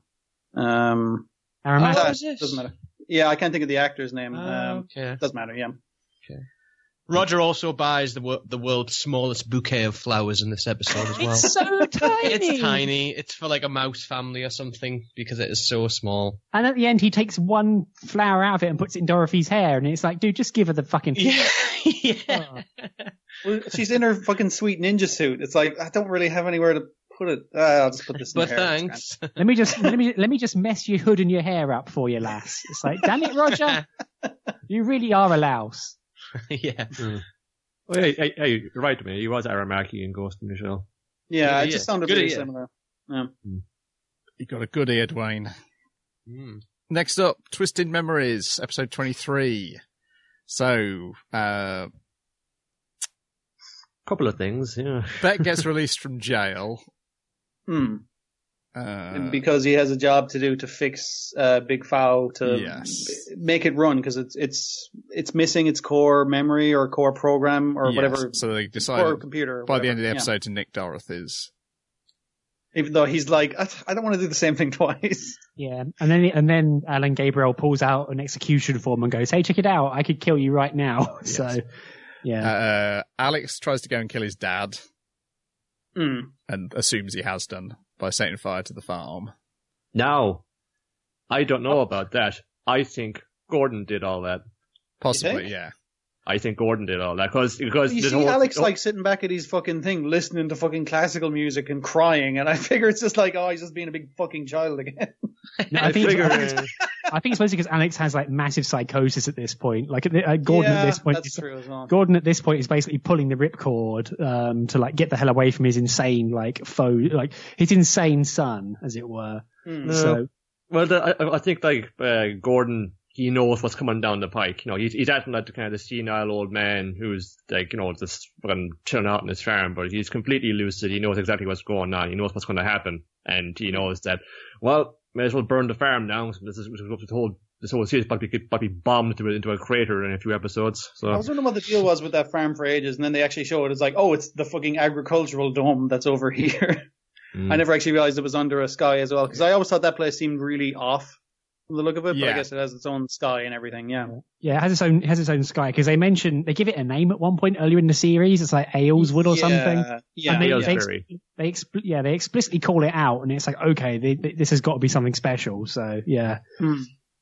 Um, Aromatic. Oh, ah, is it? doesn't matter. Yeah, I can't think of the actor's name. Oh, um, okay. doesn't matter, yeah. Roger also buys the wo- the world's smallest bouquet of flowers in this episode as well. It's so tiny. It's tiny. It's for like a mouse family or something because it is so small. And at the end, he takes one flower out of it and puts it in Dorothy's hair, and it's like, dude, just give her the fucking. Yeah, yeah. Oh. Well, she's in her fucking sweet ninja suit. It's like, I don't really have anywhere to put it. Uh, I'll just put this in But her hair. thanks. Let me just let me let me just mess your hood and your hair up for you, lass. It's like, damn it, Roger, you really are a louse. Yeah. Oh, hey, hey, hey, you're right, man. He was Aramaki in Ghost in the Shell. Yeah, Yeah, it yeah. just sounded Good very idea. similar. Yeah. You got a good ear, Dwayne. Mm. Next up, Twisted Memories, episode twenty-three. So, uh, Couple of things, yeah. Beck gets released from jail. Hmm. Uh, because he has a job to do to fix uh, Big Fow to Yes. make it run because it's it's it's missing its core memory or core program or yes, whatever So they core decided computer. Or by the whatever. end of the Yeah. episode to nick Dorothy's. Even though he's like, I, I don't want to do the same thing twice. Yeah, and then and then Alan Gabriel pulls out an execution form and goes, "Hey, check it out! I could kill you right now." Yes. So, yeah, Uh, Alex tries to go and kill his dad Hmm. and assumes he has done by setting fire to the farm. Now, I don't know about that. I think Gordon did all that. Possibly, think? yeah. I think Gordon did all that because because You this see whole- Alex like sitting back at his fucking thing, listening to fucking classical music and crying, and I figure it's just like, oh, he's just being a big fucking child again. No, I I think figure. it's, uh, I think it's mostly because Alex has like massive psychosis at this point. Like uh, Gordon yeah, at this point, that's is, true as well. Gordon at this point is basically pulling the ripcord um, to like get the hell away from his insane like foe, like his insane son, as it were. Hmm. No. So Well, the, I, I think like uh, Gordon, he knows what's coming down the pike. You know, he's he's acting like the kind of the senile old man who's like, you know, just fucking chilling out on his farm, but he's completely lucid. He knows exactly what's going on. He knows what's going to happen, and he knows that, well, may as well burn the farm now. So this is this whole this whole series about to be, about to be bombed into, into a crater in a few episodes. So I was wondering what the deal was with that farm for ages, and then they actually show it. It's like, oh, it's the fucking agricultural dome that's over here. Mm. I never actually realized it was under a sky as well, because I always thought that place seemed really off from the look of it, yeah. But I guess it has its own sky and everything, yeah. Yeah, it has its own, it has its own sky, because they mention, they give it a name at one point earlier in the series. It's like Ayleswood or yeah, something. Yeah, and they, Aylesbury. they, they, expl- yeah, they explicitly call it out, and it's like, okay, they, they, this has got to be something special, so, yeah. Hmm.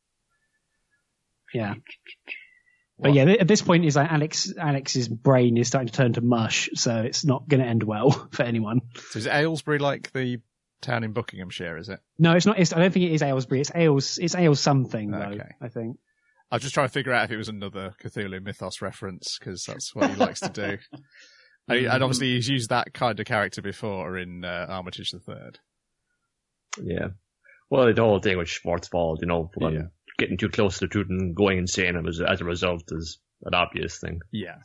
Yeah. But yeah, at this point, is like Alex. Alex's brain is starting to turn to mush, so it's not going to end well for anyone. So is Aylesbury like the town in Buckinghamshire? Is it? No, it's not. It's, I don't think it is Aylesbury. It's Ailes. It's Ailes something though. Okay. I think. I was just trying to figure out if it was another Cthulhu mythos reference, because that's what he likes to do. And, and obviously, he's used that kind of character before in uh, Armitage the Third. Yeah. Well, the whole thing with Schwarzwald, you know, Yeah. getting too close to the truth and going insane as, as a result is an obvious thing. Yeah.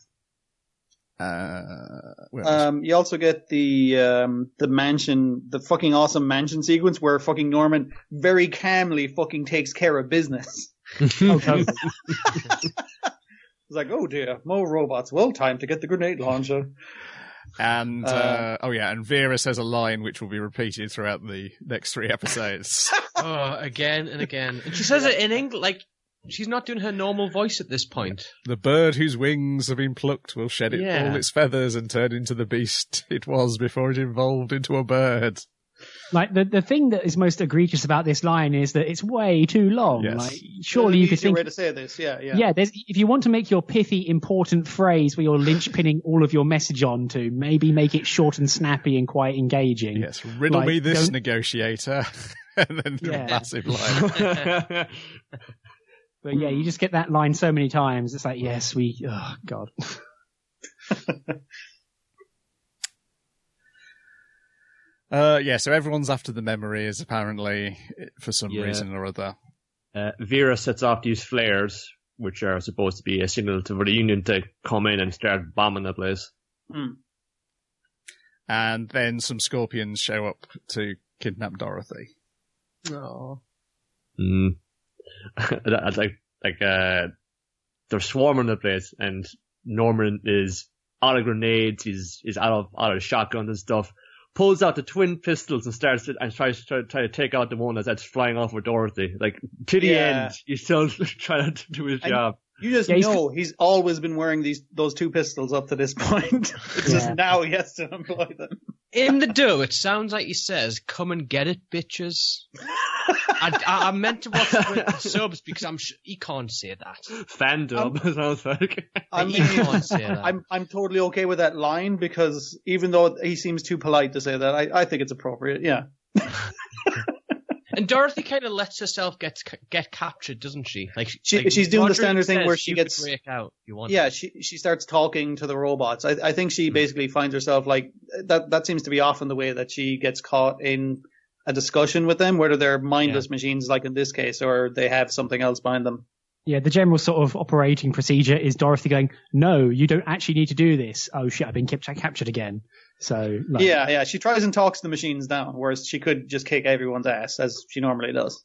Uh, where else? Um, you also get the um, the mansion, the fucking awesome mansion sequence where fucking Norman very calmly fucking takes care of business. Oh, totally. It's like, oh dear, more robots. Well, time to get the grenade launcher. And, uh, Uh, oh yeah, and Vera says a line which will be repeated throughout the next three episodes. Oh, again and again. And she says it in English, like, she's not doing her normal voice at this point. The bird whose wings have been plucked will shed it, Yeah. all its feathers and turn into the beast it was before it evolved into a bird. Like the the thing that is most egregious about this line is that it's way too long. Yes. Like surely you could easier think. way to say this, yeah, yeah. Yeah, there's, if you want to make your pithy, important phrase where you're linchpinning all of your message onto, maybe make it short and snappy and quite engaging. Yes, riddle Like, me this, don't- negotiator. And then the Yeah. massive line. But yeah, you just get that line so many times. It's like, yes, we. Oh God. Uh, yeah, so everyone's after the memories, apparently, for some Yeah. reason or other. Uh, Vera sets off these flares, which are supposed to be a signal to, for the Union to come in and start bombing the place. Hmm. And then some scorpions show up to kidnap Dorothy. Oh. Mm. That's like, like, uh, they're swarming the place, and Norman is out of grenades, he's, he's out of, out of shotguns and stuff, pulls out the twin pistols and starts to, and tries to try, try to take out the one that's, that's flying off with Dorothy. Like, to the Yeah. end, he's still trying to do his And- job. You just Yeah, he's- know he's always been wearing these those two pistols up to this point. It's just Yeah. now he has to employ them. In the do, it sounds like he says, "Come and get it, bitches." I, I, I meant to watch it with the subs because I'm sh- he can't say that. Fan dub, sounds like. I He mean, can't say that. I'm I'm totally okay with that line because even though he seems too polite to say that, I, I think it's appropriate. Yeah. And Dorothy kind of lets herself get get captured, doesn't she? Like, She- like she's doing the Roderick standard thing says where she you gets- could break out. If you want. Yeah, she she starts talking to the robots. I I think she basically finds herself like that. That seems to be often the way that she gets caught in a discussion with them, whether they're mindless machines like in this case, or they have something else behind them. Yeah, the general sort of operating procedure is Dorothy going, "No, you don't actually need to do this." Oh shit, I've been kept, captured again. So like, Yeah, yeah. She tries and talks the machines down, whereas she could just kick everyone's ass as she normally does.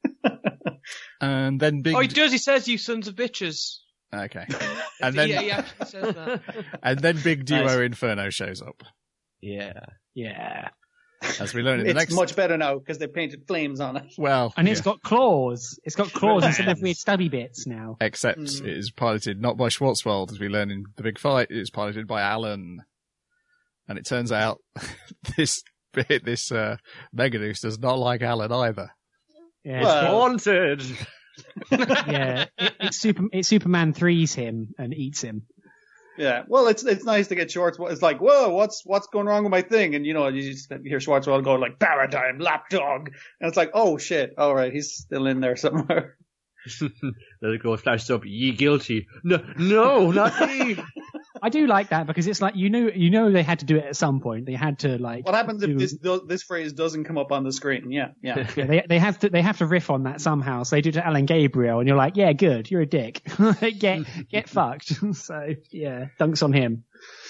And then Big... Oh, he does. He says, "You sons of bitches." Okay. And then, yeah, he actually says that. and then Big Duo Nice. Inferno shows up. Yeah. yeah, As we learn in the It's next... much better now because they painted flames on it. Well, and it's yeah. got claws. It's got claws instead of weird stubby bits now. Except Mm. it is piloted not by Schwarzwald, as we learn in the big fight. It is piloted by Alan. And it turns out this bit, this uh, Meganeus does not like Alan either. Yeah, Well- Haunted! it's, yeah. It, it's super. It Superman threes him and eats him. Yeah, well, it's it's nice to get Schwarzwald. It's like, whoa, what's what's going wrong with my thing? And you know, you just hear Schwarzwald go like, "Paradigm lapdog," and it's like, oh shit, all right, he's still in there somewhere. Let it go, flashes up, ye guilty. No, no, not me! I do like that because it's like you know you know they had to do it at some point. They had to like. What happens do, if this this phrase doesn't come up on the screen? Yeah, yeah. yeah they they have to they have to riff on that somehow. So they do to Alan Gabriel, and you're like, yeah, good, you're a dick. get get fucked. So yeah, dunks on him.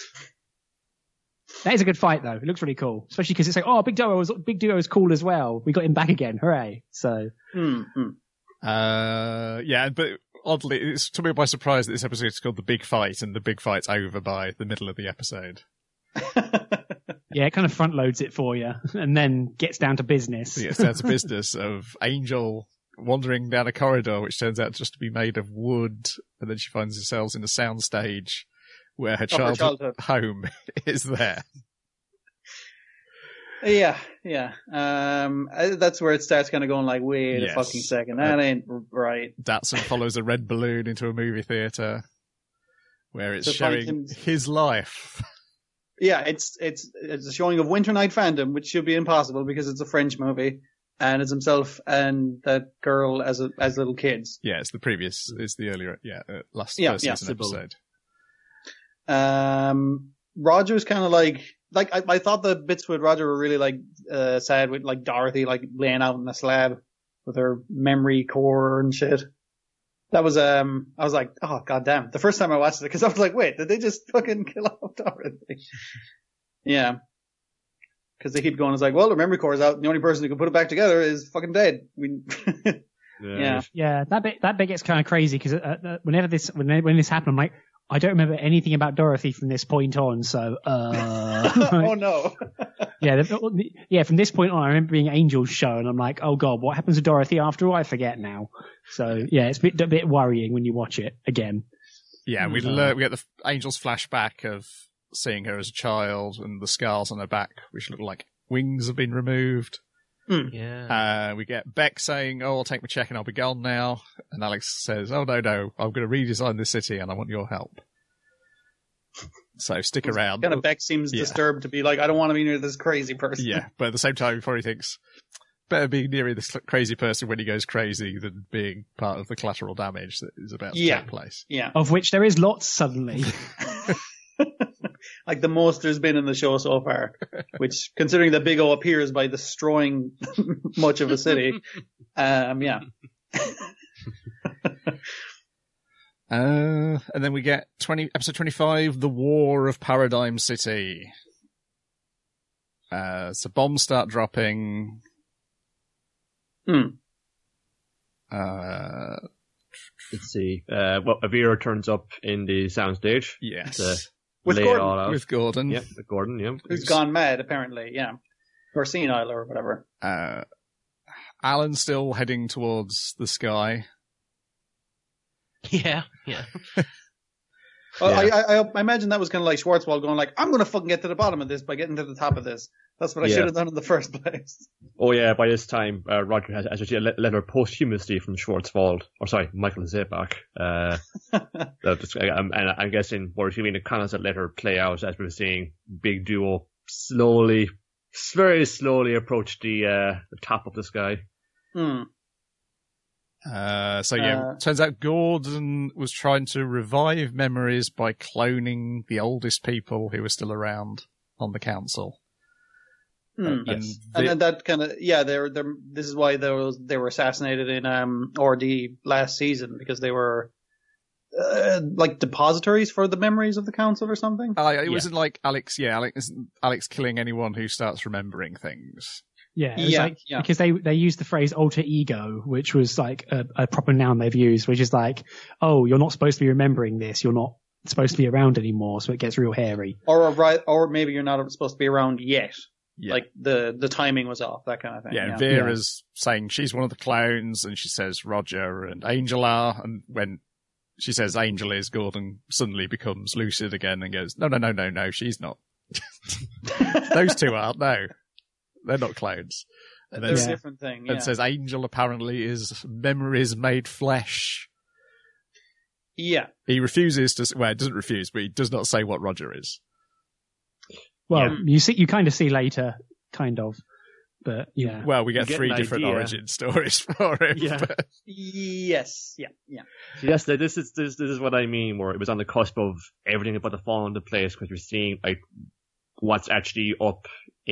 That is a good fight though. It looks really cool, especially because it's like, oh, Big Duo was Big Duo is cool as well. We got him back again, hooray! So. Mm-hmm. Uh, yeah, but oddly, it's took me by surprise that this episode is called The Big Fight, and the big fight's over by the middle of the episode. Yeah, it kind of front loads it for you, and then gets down to business. Yeah, it's down to business of Angel wandering down a corridor, which turns out just to be made of wood, and then she finds herself in a soundstage where her childhood, childhood. home is there. Yeah, yeah. Um, I- that's where it starts kind of going like, wait Yes. a fucking second, that Uh, ain't right. Datsun follows a red balloon into a movie theatre where it's To find showing him- his life. Yeah, it's it's it's a showing of Winter Night Fandom, which should be impossible because it's a French movie, and it's himself and that girl as a, as little kids. Yeah, it's the previous, it's the earlier, yeah, uh, last Yeah, first yeah, season Sybil. episode. Um, Roger's kind of like like I, I thought the bits with Roger were really like uh, sad with like Dorothy like laying out in the slab with her memory core and shit. That was um I was like, oh goddamn! The first time I watched it, because I was like, wait, did they just fucking kill off Dorothy? Yeah, because they keep going. It's like, well, the memory core is out. And the only person who can put it back together is fucking dead. We, yeah. Yeah, that bit that bit gets kind of crazy because uh, uh, whenever this when when this happened, I'm like, I don't remember anything about Dorothy from this point on. So, uh, oh no. yeah, the, yeah. From this point on, I remember being Angel's show, and I'm like, oh god, what happens to Dorothy after all? I forget now. So yeah, it's a bit, a bit worrying when you watch it again. Yeah, we Mm. learn, we get the Angel's flashback of seeing her as a child and the scars on her back, which look like wings have been removed. Yeah. Uh, we get Beck saying, oh, I'll take my check and I'll be gone now. And Alex says, oh, no, no, I'm going to redesign this city and I want your help. So stick around. Kind of Beck seems Yeah. disturbed to be like, I don't want to be near this crazy person. Yeah, but at the same time, he probably thinks, better being near this crazy person when he goes crazy than being part of the collateral damage that is about to Yeah. take place. Yeah. Of which there is lots suddenly. Like the most there's been in the show so far, which considering that Big O appears by destroying much of a city, um, yeah. Uh, and then we get twenty episode twenty-five, The War of Paradigm City. Uh, so bombs start dropping. Hmm. Uh, Let's see. Uh, well, Avira turns up in the soundstage. yes. To With lay Gordon. it all out. With Gordon. Yeah, with Gordon, yeah. Who's gone mad, apparently, yeah. Or senile or whatever. Uh, Alan's still heading towards the sky. Yeah. Yeah. Well, Yeah. I, I, I imagine that was kind of like Schwarzwald going like, I'm going to fucking get to the bottom of this by getting to the top of this. That's what I Yeah. should have done in the first place. Oh yeah, by this time, uh, Roger has actually a le- letter posthumously from Schwarzwald, or sorry, Michael Zabak. Uh, that just, um, and I'm guessing we're seeing the kind of that letter play out as we're seeing Big Duo slowly, very slowly approach the, uh, the top of the sky. Hmm. Uh, so yeah, Uh, turns out Gordon was trying to revive memories by cloning the oldest people who were still around on the council. Hmm. And Yes. they- And then that kind of, yeah, they're, they're, this is why they were, they were assassinated in, um, R D last season, because they were, uh, like depositories for the memories of the council or something. Uh, it Yeah. wasn't like Alex, yeah, Alex, Alex killing anyone who starts remembering things. Yeah, it was Yeah, like, yeah. because they they used the phrase alter ego, which was like a, a proper noun they've used, which is like, oh, you're not supposed to be remembering this, you're not supposed to be around anymore, so it gets real hairy. Or, right, or maybe you're not supposed to be around yet. Yeah. Like the, the timing was off, that kind of thing. Yeah, Yeah. Vera's saying she's one of the clowns, and she says Roger and Angel are, and when she says Angel is, Gordon suddenly becomes lucid again and goes, no, no, no, no, no, she's not. Those two aren't, no. They're not clones. And then They're s- a different thing. and Yeah. says Angel apparently is memories made flesh. yeah. He refuses to, well, he doesn't refuse, but he does not say what Roger is. Well, Yeah. you see, you kind of see later, kind of, but yeah. Well, we get You get three an different idea. origin stories for him. Yeah. but- Yes, yeah, yeah. Yes, this is this, this is what I mean. Where it was on the cusp of everything about to fall into place because you're seeing like what's actually up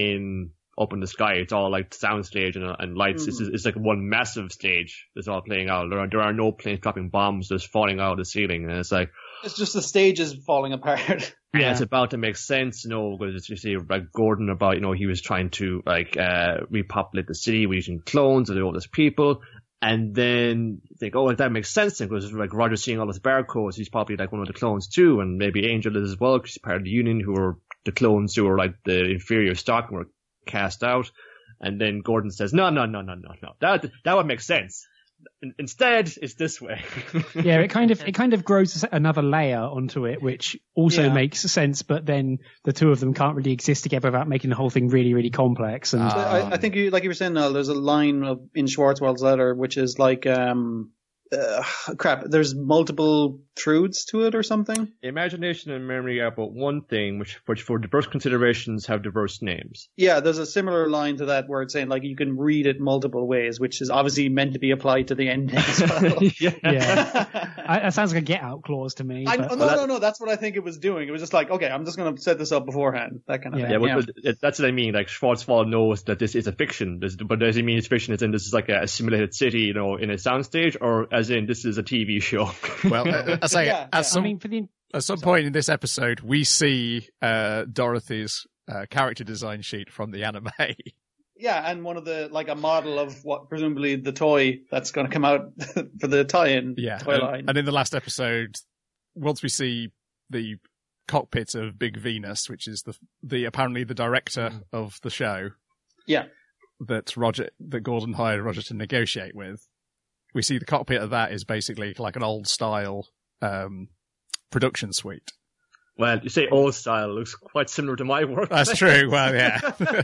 in up in the sky. It's all like soundstage and, and lights. Mm-hmm. It's, it's like one massive stage that's all playing out. There are there are no planes dropping bombs just falling out of the ceiling, and it's like It's just the stage is falling apart. and Yeah. it's about to make sense, you know, because you see like Gordon about you know he was trying to like uh repopulate the city with using clones and all these people. And then you think, oh, like, that makes sense then, because like Roger's seeing all those barcodes, he's probably like one of the clones too, and maybe Angel is as well, because he's part of the Union, who are the clones who are like the inferior stock and were cast out. And then Gordon says, no, no, no, no, no, no, that that would make sense. In- Instead, it's this way. Yeah, it kind of it kind of grows another layer onto it, which also Yeah. makes sense. But then the two of them can't really exist together without making the whole thing really, really complex. And Ah. But I, I think, you, like you were saying, Noel, there's a line of, in Schwarzwald's letter which is like, um, uh, crap, there's multiple truths to it or something. Imagination and memory are but one thing, which, which for diverse considerations have diverse names. Yeah, there's a similar line to that where it's saying like you can read it multiple ways, which is obviously meant to be applied to the ending as well. yeah, I, that sounds like a get out clause to me. I, but- no, no, no, that's what I think it was doing. It was just like, okay, I'm just going to set this up beforehand, that kind of Yeah. thing. Yeah, but, but that's what I mean. Like Schwarzwald knows that this is a fiction, this, but does he mean it's fiction as in this is like a, a simulated city, you know, in a soundstage, or as in this is a T V show? Well, uh, I say Yeah, at yeah. some I mean, for the at some point in this episode, we see uh, Dorothy's uh, character design sheet from the anime. Yeah, and one of the, like a model of what presumably the toy that's going to come out for the tie-in Yeah, toy and, line. and in the last episode, once we see the cockpit of Big Venus, which is the the apparently the director of the show, Yeah. that Roger that Gordon hired Roger to negotiate with, we see the cockpit of that is basically like an old style um, production suite. Well, you say old style, it looks quite similar to my work. That's true. Well, yeah.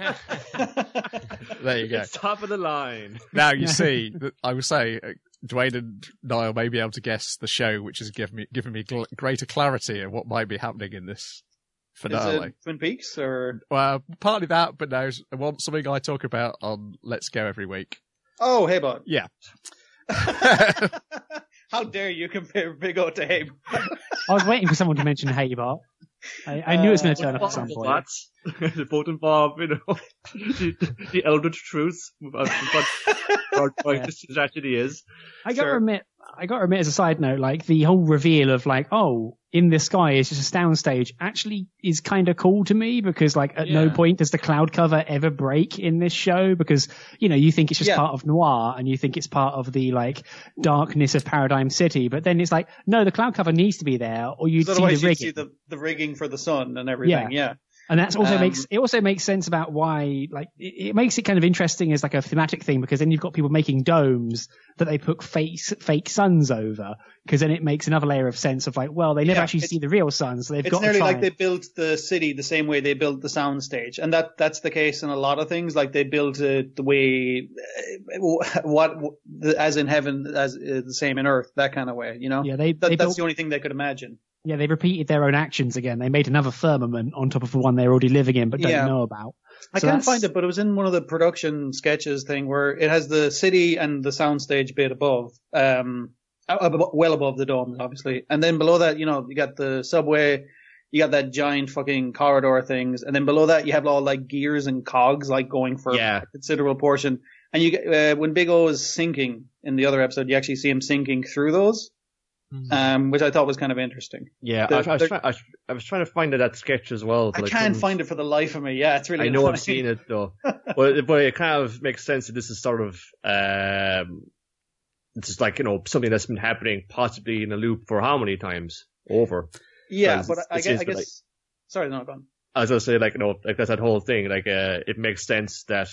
There you go. It's top of the line. Now you see that I would say uh, Dwayne and Niall may be able to guess the show, which has given me given me gl- greater clarity of what might be happening in this Is finale. it Twin Peaks or? Well, partly that, but no, I want something I talk about on Let's Go every week. Oh, Hey Bud. Yeah. How dare you compare Big O to Hey Bud? I was waiting for someone to mention Hey Bart. I, I knew it was going to turn up at some point. Lots. They both involve, you know, the, the eldritch truths of what our Yeah. this actually is. I got to Sure. admit, I got to admit as a side note, like the whole reveal of like, oh, in the sky is just a soundstage actually is kind of cool to me because like at no Yeah. point does the cloud cover ever break in this show because, you know, you think it's just Yeah. part of noir and you think it's part of the like darkness of Paradigm City, but then it's like, no, the cloud cover needs to be there or you'd see Otherwise, the you rigging. see the, the rigging for the sun and everything. Yeah. And that's also Um, makes it also makes sense about why like it, it makes it kind of interesting as like a thematic thing because then you've got people making domes that they put fake fake suns over because then it makes another layer of sense of like well they never Yeah, actually it's- see the real sun so they've It's got to nearly try like and- they built the city the same way they built the soundstage, and that that's the case in a lot of things. Like they built it the way, uh, what, the, as in heaven, as uh, the same in earth, that kind of way. You know, yeah they, that, they that's built, the only thing they could imagine. yeah they repeated their own actions again. They made another firmament on top of the one they're already living in but don't Yeah. know about. I So can't that's- find it, but it was in one of the production sketches thing where it has the city and the soundstage bit above, um, ab- well above the dome, obviously, and then below that, you know, you got the subway, you got that giant fucking corridor things, and then below that you have all like gears and cogs like going for Yeah. a considerable portion. And you get uh, when Big O is sinking in the other episode, you actually see him sinking through those, um, which I thought was kind of interesting. Yeah, The- I, was- I, was the- try, I, was, I was trying to find that sketch as well. I but can't couldn't- find it for the life of me. Yeah, it's really. I know annoying. I've seen it though, but but it kind of makes sense that this is sort of um, this is like you know something that's been happening possibly in a loop for how many times over. Yeah, Because but it's- I, I it's guess. I just guess sorry, no, go on. As I say, like you know, like that's that whole thing. Like uh, it makes sense that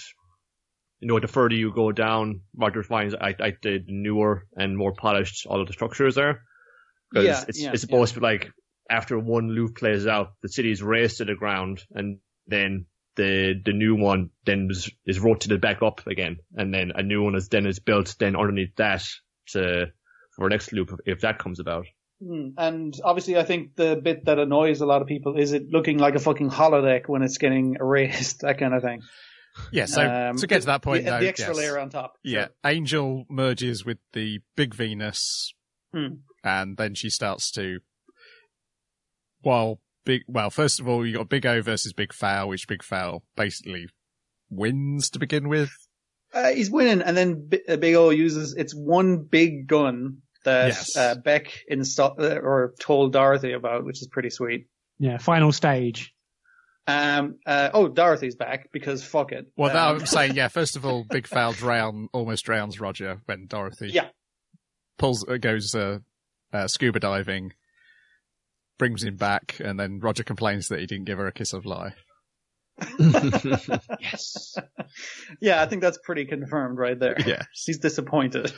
you know the further you go down, Roger finds I I did newer and more polished all of the structures there. Because Yeah, it's yeah, it's supposed to be like after one loop plays out, the city's raised to the ground, and then the the new one then is, is rotated back up again, and then a new one is then is built then underneath that to for our next loop if that comes about. Hmm. And obviously, I think the bit that annoys a lot of people is it looking like a fucking holodeck when it's getting erased, that kind of thing. Yeah, so Um, to get to that point, the, though, the extra yes. layer on top. Yeah, Angel merges with the Big Venus, Hmm. and then she starts to. While big, well, first of all, you got Big O versus Big Foul, which Big Foul basically wins to begin with. Uh, he's winning, and then B- uh, Big O uses it's one big gun that Yes. uh, Beck insta- uh, or told Dorothy about, which is pretty sweet. Yeah, final stage. Um, uh, oh, Dorothy's back because fuck it. Well, that, Um, I'm saying, yeah. First of all, Big Foul drown almost drowns Roger when Dorothy Yeah. pulls uh, goes uh, uh, scuba diving, brings him back, and then Roger complains that he didn't give her a kiss of life. Yes. yeah, I think that's pretty confirmed right there. Yeah. He's disappointed.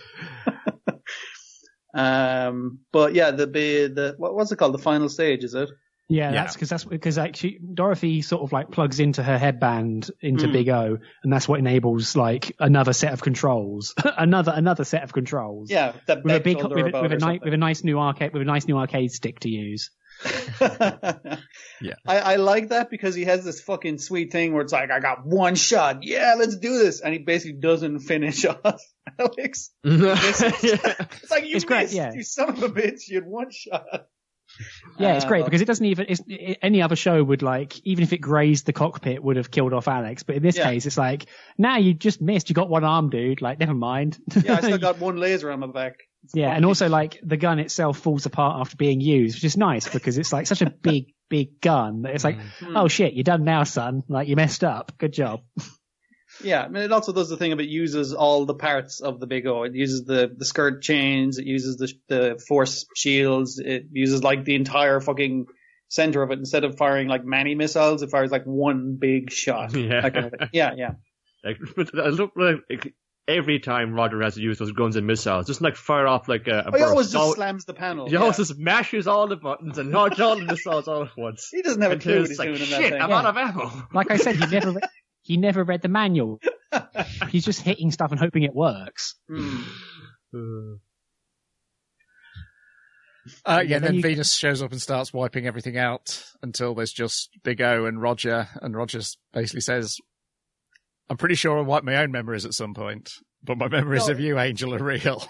um, but yeah, the the what, what's it called? The final stage, is it? Yeah, Yeah. that's because that's because like she, Dorothy sort of like plugs into her headband into Mm. Big O, and that's what enables like another set of controls, another another set of controls. Yeah, that with a Beck big told her with, a- about with a or nice with a nice new arcade with a nice new arcade stick to use. Yeah. I, I like that because he has this fucking sweet thing where it's like, I got one shot. Yeah, let's do this. And he basically doesn't finish off Alex. It's like, you It's great, missed, yeah. you son of a bitch. You had one shot. Yeah, it's great Uh, because it doesn't even. It's, it, any other show would like, even if it grazed the cockpit, would have killed off Alex. But in this Yeah. case, it's like, nah, you just missed. You got one arm, dude. Like, never mind. Yeah, I still got one laser on my back. It's Yeah, fine. and also like the gun itself falls apart after being used, which is nice because it's like such a big, big gun that it's like, Hmm. oh shit, you're done now, son. Like you messed up. Good job. Yeah, I mean, it also does the thing of it uses all the parts of the Big O. It uses the, the skirt chains, it uses the the force shields, it uses like the entire fucking center of it. Instead of firing like many missiles, it fires like one big shot. Yeah. That kind of thing. Yeah, yeah. Like, but I look like every time Roger has to use those guns and missiles, just like fire off like a, a Oh, he always burst. just All- slams the panel. He yeah. always just mashes all the buttons and launches all the missiles all at once. He doesn't have a clue Until what he's it's like, doing in that shit, thing. I'm Yeah. out of ammo. Like I said, he never, re- he never read the manual. He's just hitting stuff and hoping it works. Hmm. Uh, yeah, Yeah, then then you- Venus shows up and starts wiping everything out until there's just Big O and Roger, and Roger basically says, I'm pretty sure I wiped my own memories at some point, but my memories No. of you, Angel, are real.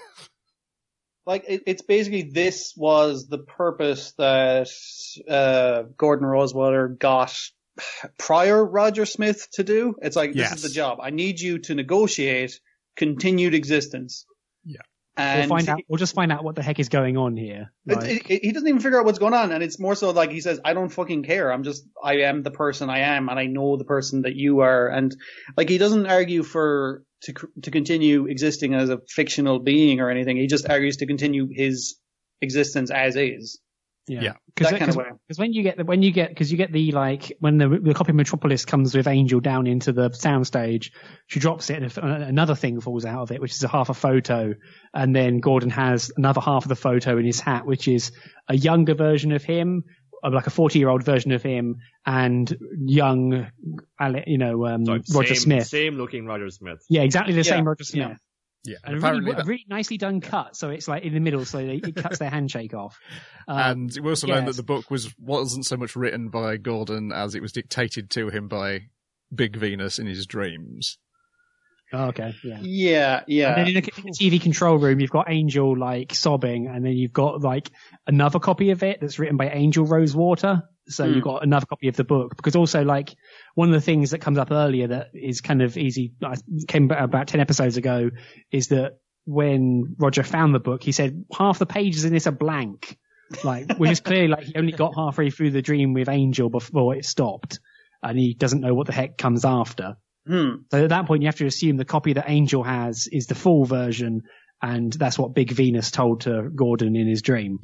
Like, it, it's basically this was the purpose that uh, Gordon Rosewater got prior Roger Smith to do. It's like, this Yes. is the job. I need you to negotiate continued existence. Yeah. And We'll find out. We'll just find out what the heck is going on here. It, Like, it, it, he doesn't even figure out what's going on, and it's more so like he says, "I don't fucking care. I'm just, I am the person I am, and I know the person that you are." And like he doesn't argue for to to continue existing as a fictional being or anything. He just argues to continue his existence as is. Yeah. yeah. That kind of way. Because when you get the, when you get, because you get the, like, when the, the copy of Metropolis comes with Angel down into the soundstage, she drops it and if- another thing falls out of it, which is a half a photo. And then Gordon has another half of the photo in his hat, which is a younger version of him, of like a forty year old version of him, and young, Ale- you know, um, Sorry, Roger same, Smith. Same looking Roger Smith. Yeah, exactly the Yeah, same Roger Smith. yeah. Yeah, And and a really, apparently a that- really nicely done cut, so it's like in the middle, so it it cuts their handshake off. Um, and we also learned yes. that the book was wasn't so much written by Gordon as it was dictated to him by Big Venus in his dreams. oh, okay, yeah. Yeah, yeah. And then in the, in the T V control room, you've got Angel like sobbing, and then you've got like another copy of it that's written by Angel Rosewater. So Hmm. you've got another copy of the book because also like one of the things that comes up earlier that is kind of easy, I came about- about ten episodes ago, is that when Roger found the book, he said half the pages in this are blank. Like, which is clearly like he only got halfway through the dream with Angel before it stopped, and he doesn't know what the heck comes after. Hmm. So at that point, you have to assume the copy that Angel has is the full version, and that's what Big Venus told to Gordon in his dream.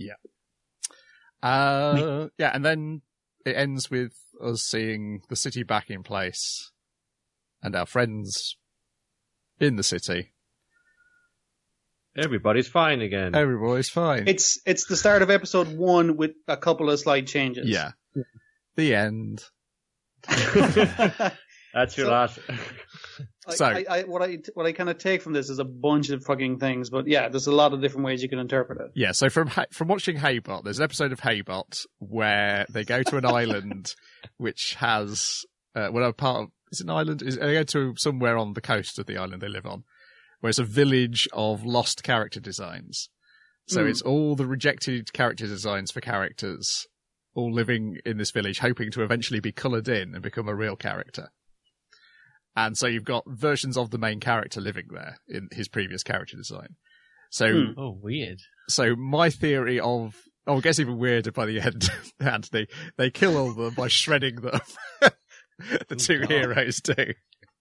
Uh, yeah, and then it ends with us seeing the city back in place and our friends in the city. Everybody's fine again. Everybody's fine. It's it's the start of episode one with a couple of slight changes. yeah. The end. That's your So- last. I, So- I, I, what I what I kind of take from this is a bunch of fucking things, but yeah, there's a lot of different ways you can interpret it. Yeah, so from Ha- from watching Haybot, there's an episode of Haybot where they go to an island which has, uh, well, a part of, it's an island. Is they go to somewhere on the coast of the island they live on, where it's a village of lost character designs. So Mm. it's all the rejected character designs for characters, all living in this village, hoping to eventually be coloured in and become a real character. And so you've got versions of the main character living there in his previous character design. So, Mm. Oh, weird. so my theory of, oh, it gets even weirder by the end, Anthony. They kill all of them by shredding them. The two God. heroes do.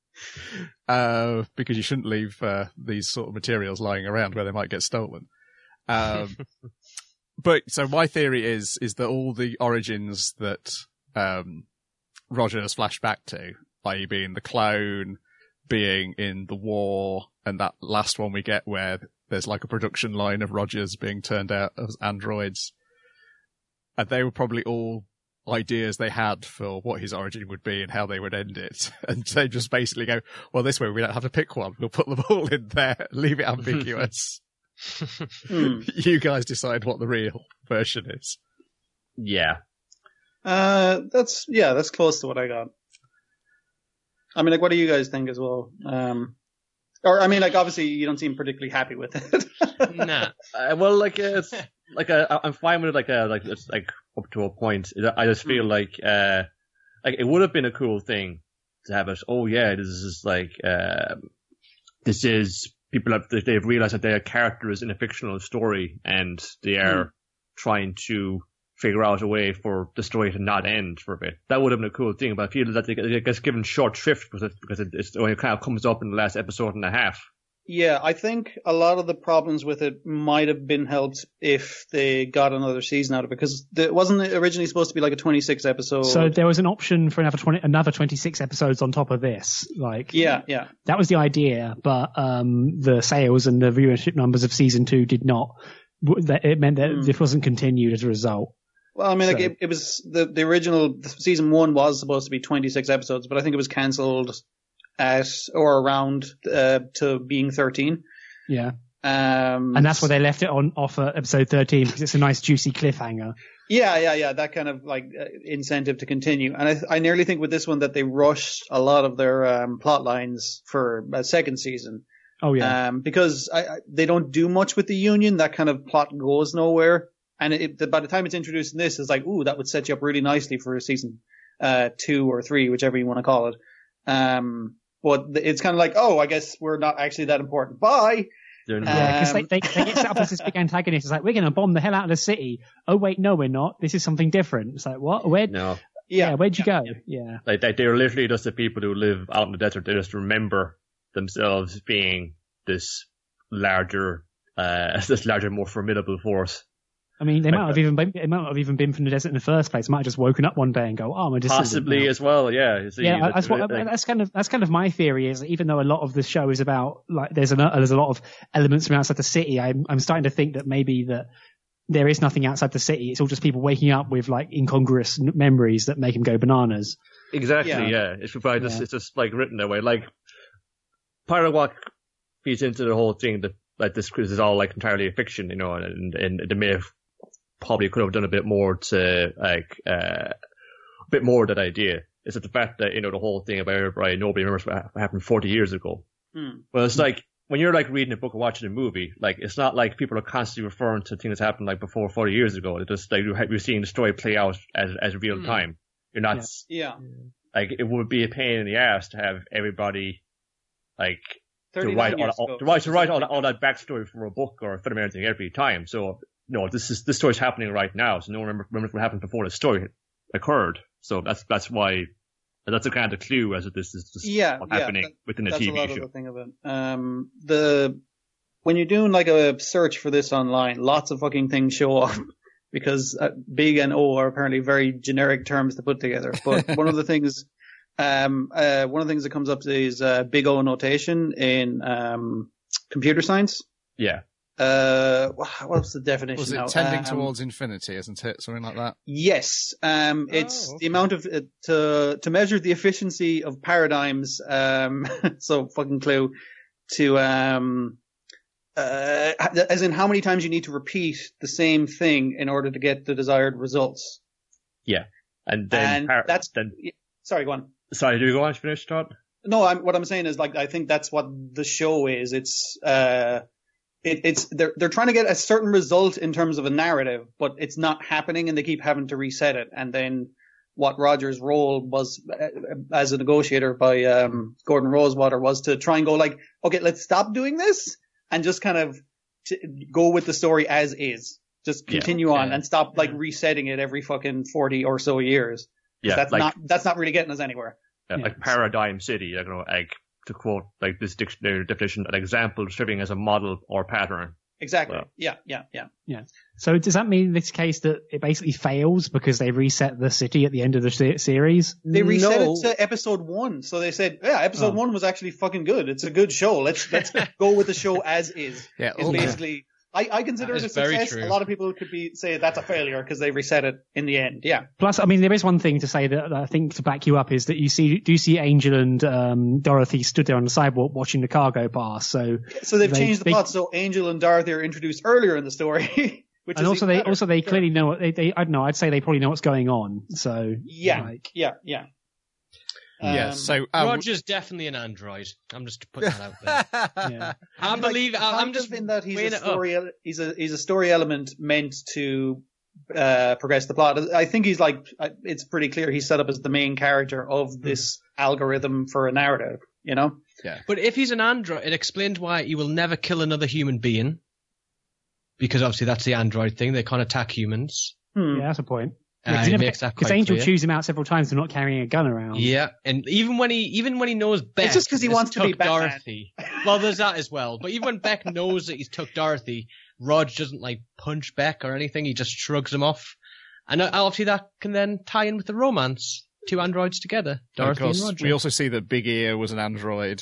Uh, because you shouldn't leave uh, these sort of materials lying around where they might get stolen. Um, but so my theory is is that all the origins that um, Roger has flashed back to, that is, being the clone, being in the war, and that last one we get where there's like a production line of Rogers being turned out as androids, and they were probably all ideas they had for what his origin would be and how they would end it. And they just basically go, well, this way we don't have to pick one. We'll put them all in there, leave it ambiguous. Hmm. You guys decide what the real version is. Yeah. Uh, that's yeah, that's close to what I got. I mean, like, what do you guys think as well? Um, or I mean, like, obviously you don't seem particularly happy with it. Nah. Uh, well, like uh, it's like uh, I'm fine with it. Like uh, like it's like up to a point. I just feel Mm. like uh, like it would have been a cool thing to have it. Oh yeah, this is like uh, this is people have they've realized that their character is in a fictional story and they are Mm. trying to figure out a way for the story to not end for a bit. That would have been a cool thing, but I feel that it gets given short shrift because it, because it, it's, it kind of comes up in the last episode and a half. Yeah, I think a lot of the problems with it might have been helped if they got another season out of it, because it wasn't originally supposed to be like a twenty-six episode. So there was an option for another twenty, another twenty-six episodes on top of this. Like, yeah, yeah. that was the idea, but um, the sales and the viewership numbers of season two did not. That it meant that Mm. this wasn't continued as a result. Well, I mean, like So- it, it was the the original the season one was supposed to be twenty-six episodes, but I think it was cancelled at or around uh, to being thirteen. Yeah, Um, and that's why they left it on off at episode thirteen because it's a nice juicy cliffhanger. Yeah, yeah, yeah. That kind of like uh, incentive to continue. And I, I nearly think with this one that they rushed a lot of their um, plot lines for a second season. Oh yeah, Um, because I, I, they don't do much with the Union. That kind of plot goes nowhere. And it, it, by the time it's introduced in this, it's like, ooh, that would set you up really nicely for a season uh, two or three, whichever you want to call it. Um, but it's kind of like, oh, I guess we're not actually that important. Bye. They're not- yeah, because um, they, they they get set up as this big antagonist. It's like, we're going to bomb the hell out of the city. Oh wait, no, we're not. This is something different. It's like, what? Where? no. Yeah, where'd you yeah, go? Yeah. Like they, they're literally just the people who live out in the desert. They just remember themselves being this larger, uh, this larger, more formidable force. I mean, they Like might have that. even been, they might have even been from the desert in the first place. Might have just woken up one day and go, "Oh, I'm a dissident Possibly now." as well, yeah. You see, Yeah, that- that's what like- that's kind of that's kind of my theory. Is even though a lot of the show is about like there's a there's a lot of elements from outside the city, I'm I'm starting to think that maybe that there is nothing outside the city. It's all just people waking up with like incongruous n- memories that make them go bananas. Exactly, Yeah. yeah. It's probably just Yeah. it's just like written that way. Like part of what feeds into the whole thing that like this is all like entirely a fiction, you know, and and they may have probably could have done a bit more to like uh, a bit more of that idea. Is that the fact that you know the whole thing about everybody nobody remembers what happened forty years ago. Hmm. Well, it's like when you're like reading a book or watching a movie, like it's not like people are constantly referring to things that happened like before forty years ago. It's just like you're you're seeing the story play out as as real Hmm. time. You're not Yeah. like it would be a pain in the ass to have everybody like to thirty-nine write all, years all, ago. to write to write all, all that backstory for a book or a film or anything every time. So no, this is this story's happening right now. So no one remember, remembers what happened before the story occurred. So that's that's why that's a kind of clue as if this is just Yeah, what's yeah, happening that- within a That's T a V lot show. of the thing of it. Um, the when you're doing like a search for this online, lots of fucking things show up because uh, big and O are apparently very generic terms to put together. But one of the things, um, uh, one of the things that comes up is uh, big O notation in um, computer science. Yeah. Uh, wha- what's the definition? Was it now? tending Um, towards infinity, isn't it? Something like that? Yes, um, it's Oh, okay. the amount of uh, to to measure the efficiency of paradigms. Um, so fucking clue to um, uh, as in how many times you need to repeat the same thing in order to get the desired results. And then And par- that's- then Sorry, go on. Sorry, do you go on to finish, Todd? No, I'm, what I'm saying is like I think that's what the show is. It's uh, it, it's they're they're trying to get a certain result in terms of a narrative, but it's not happening, and they keep having to reset it. And then what Roger's role was uh, as a negotiator by um, Gordon Rosewater was to try and go like, okay, let's stop doing this and just kind of t- go with the story as is. Just continue yeah. on and stop like resetting it every fucking forty or so years. Yeah, that's like, not that's not really getting us anywhere. Yeah, Yeah. like Paradigm City, you know, like to quote like this dictionary definition, an example serving as a model or pattern. Exactly. Well. Yeah, yeah, yeah. Yeah. So does that mean in this case that it basically fails because they reset the city at the end of the se- series? They reset No. it to episode one, so they said, "Yeah, episode Oh. one was actually fucking good. It's a good show. Let's let's go with the show as is." Yeah, It's all- basically. I, I consider That it a is very success. true. A lot of people could be say that's a failure because they reset it in the end. Yeah. Plus, I mean, there is one thing to say that I think to back you up is that you see, do you see Angel and um, Dorothy stood there on the sidewalk watching the car go past. So, So they've They- changed the they- plot. So Angel and Dorothy are introduced earlier in the story, which and is also even they better. also they Sure. clearly know what they, they I don't know. I'd say they probably know what's going on. So Yeah, like, yeah, yeah. yeah. Um, So uh, Roger's definitely an android. I'm just putting that out there. yeah. I like, believe. I, I'm kind just of in that he's weighing a it up. story. ele- He's a he's a story element meant to uh, progress the plot. I think he's like uh, it's pretty clear he's set up as the main character of this algorithm for a narrative. You know, But if he's an android, it explains why he will never kill another human being. Because obviously that's the android thing. They can't attack humans. hmm. Yeah, that's a point. Uh, he makes that Because quite Angel clear. chews him out several times for not carrying a gun around. Yeah, and even when he even when he knows Beck, just 'cause he has wants to be took Batman. Dorothy. Well, there's that as well. But even when Beck knows that he's took Dorothy, Rog doesn't like punch Beck or anything. He just shrugs him off, and uh, obviously that can then tie in with the romance. Two androids together, of Dorothy and course, Roger. we also see that Big Ear was an android.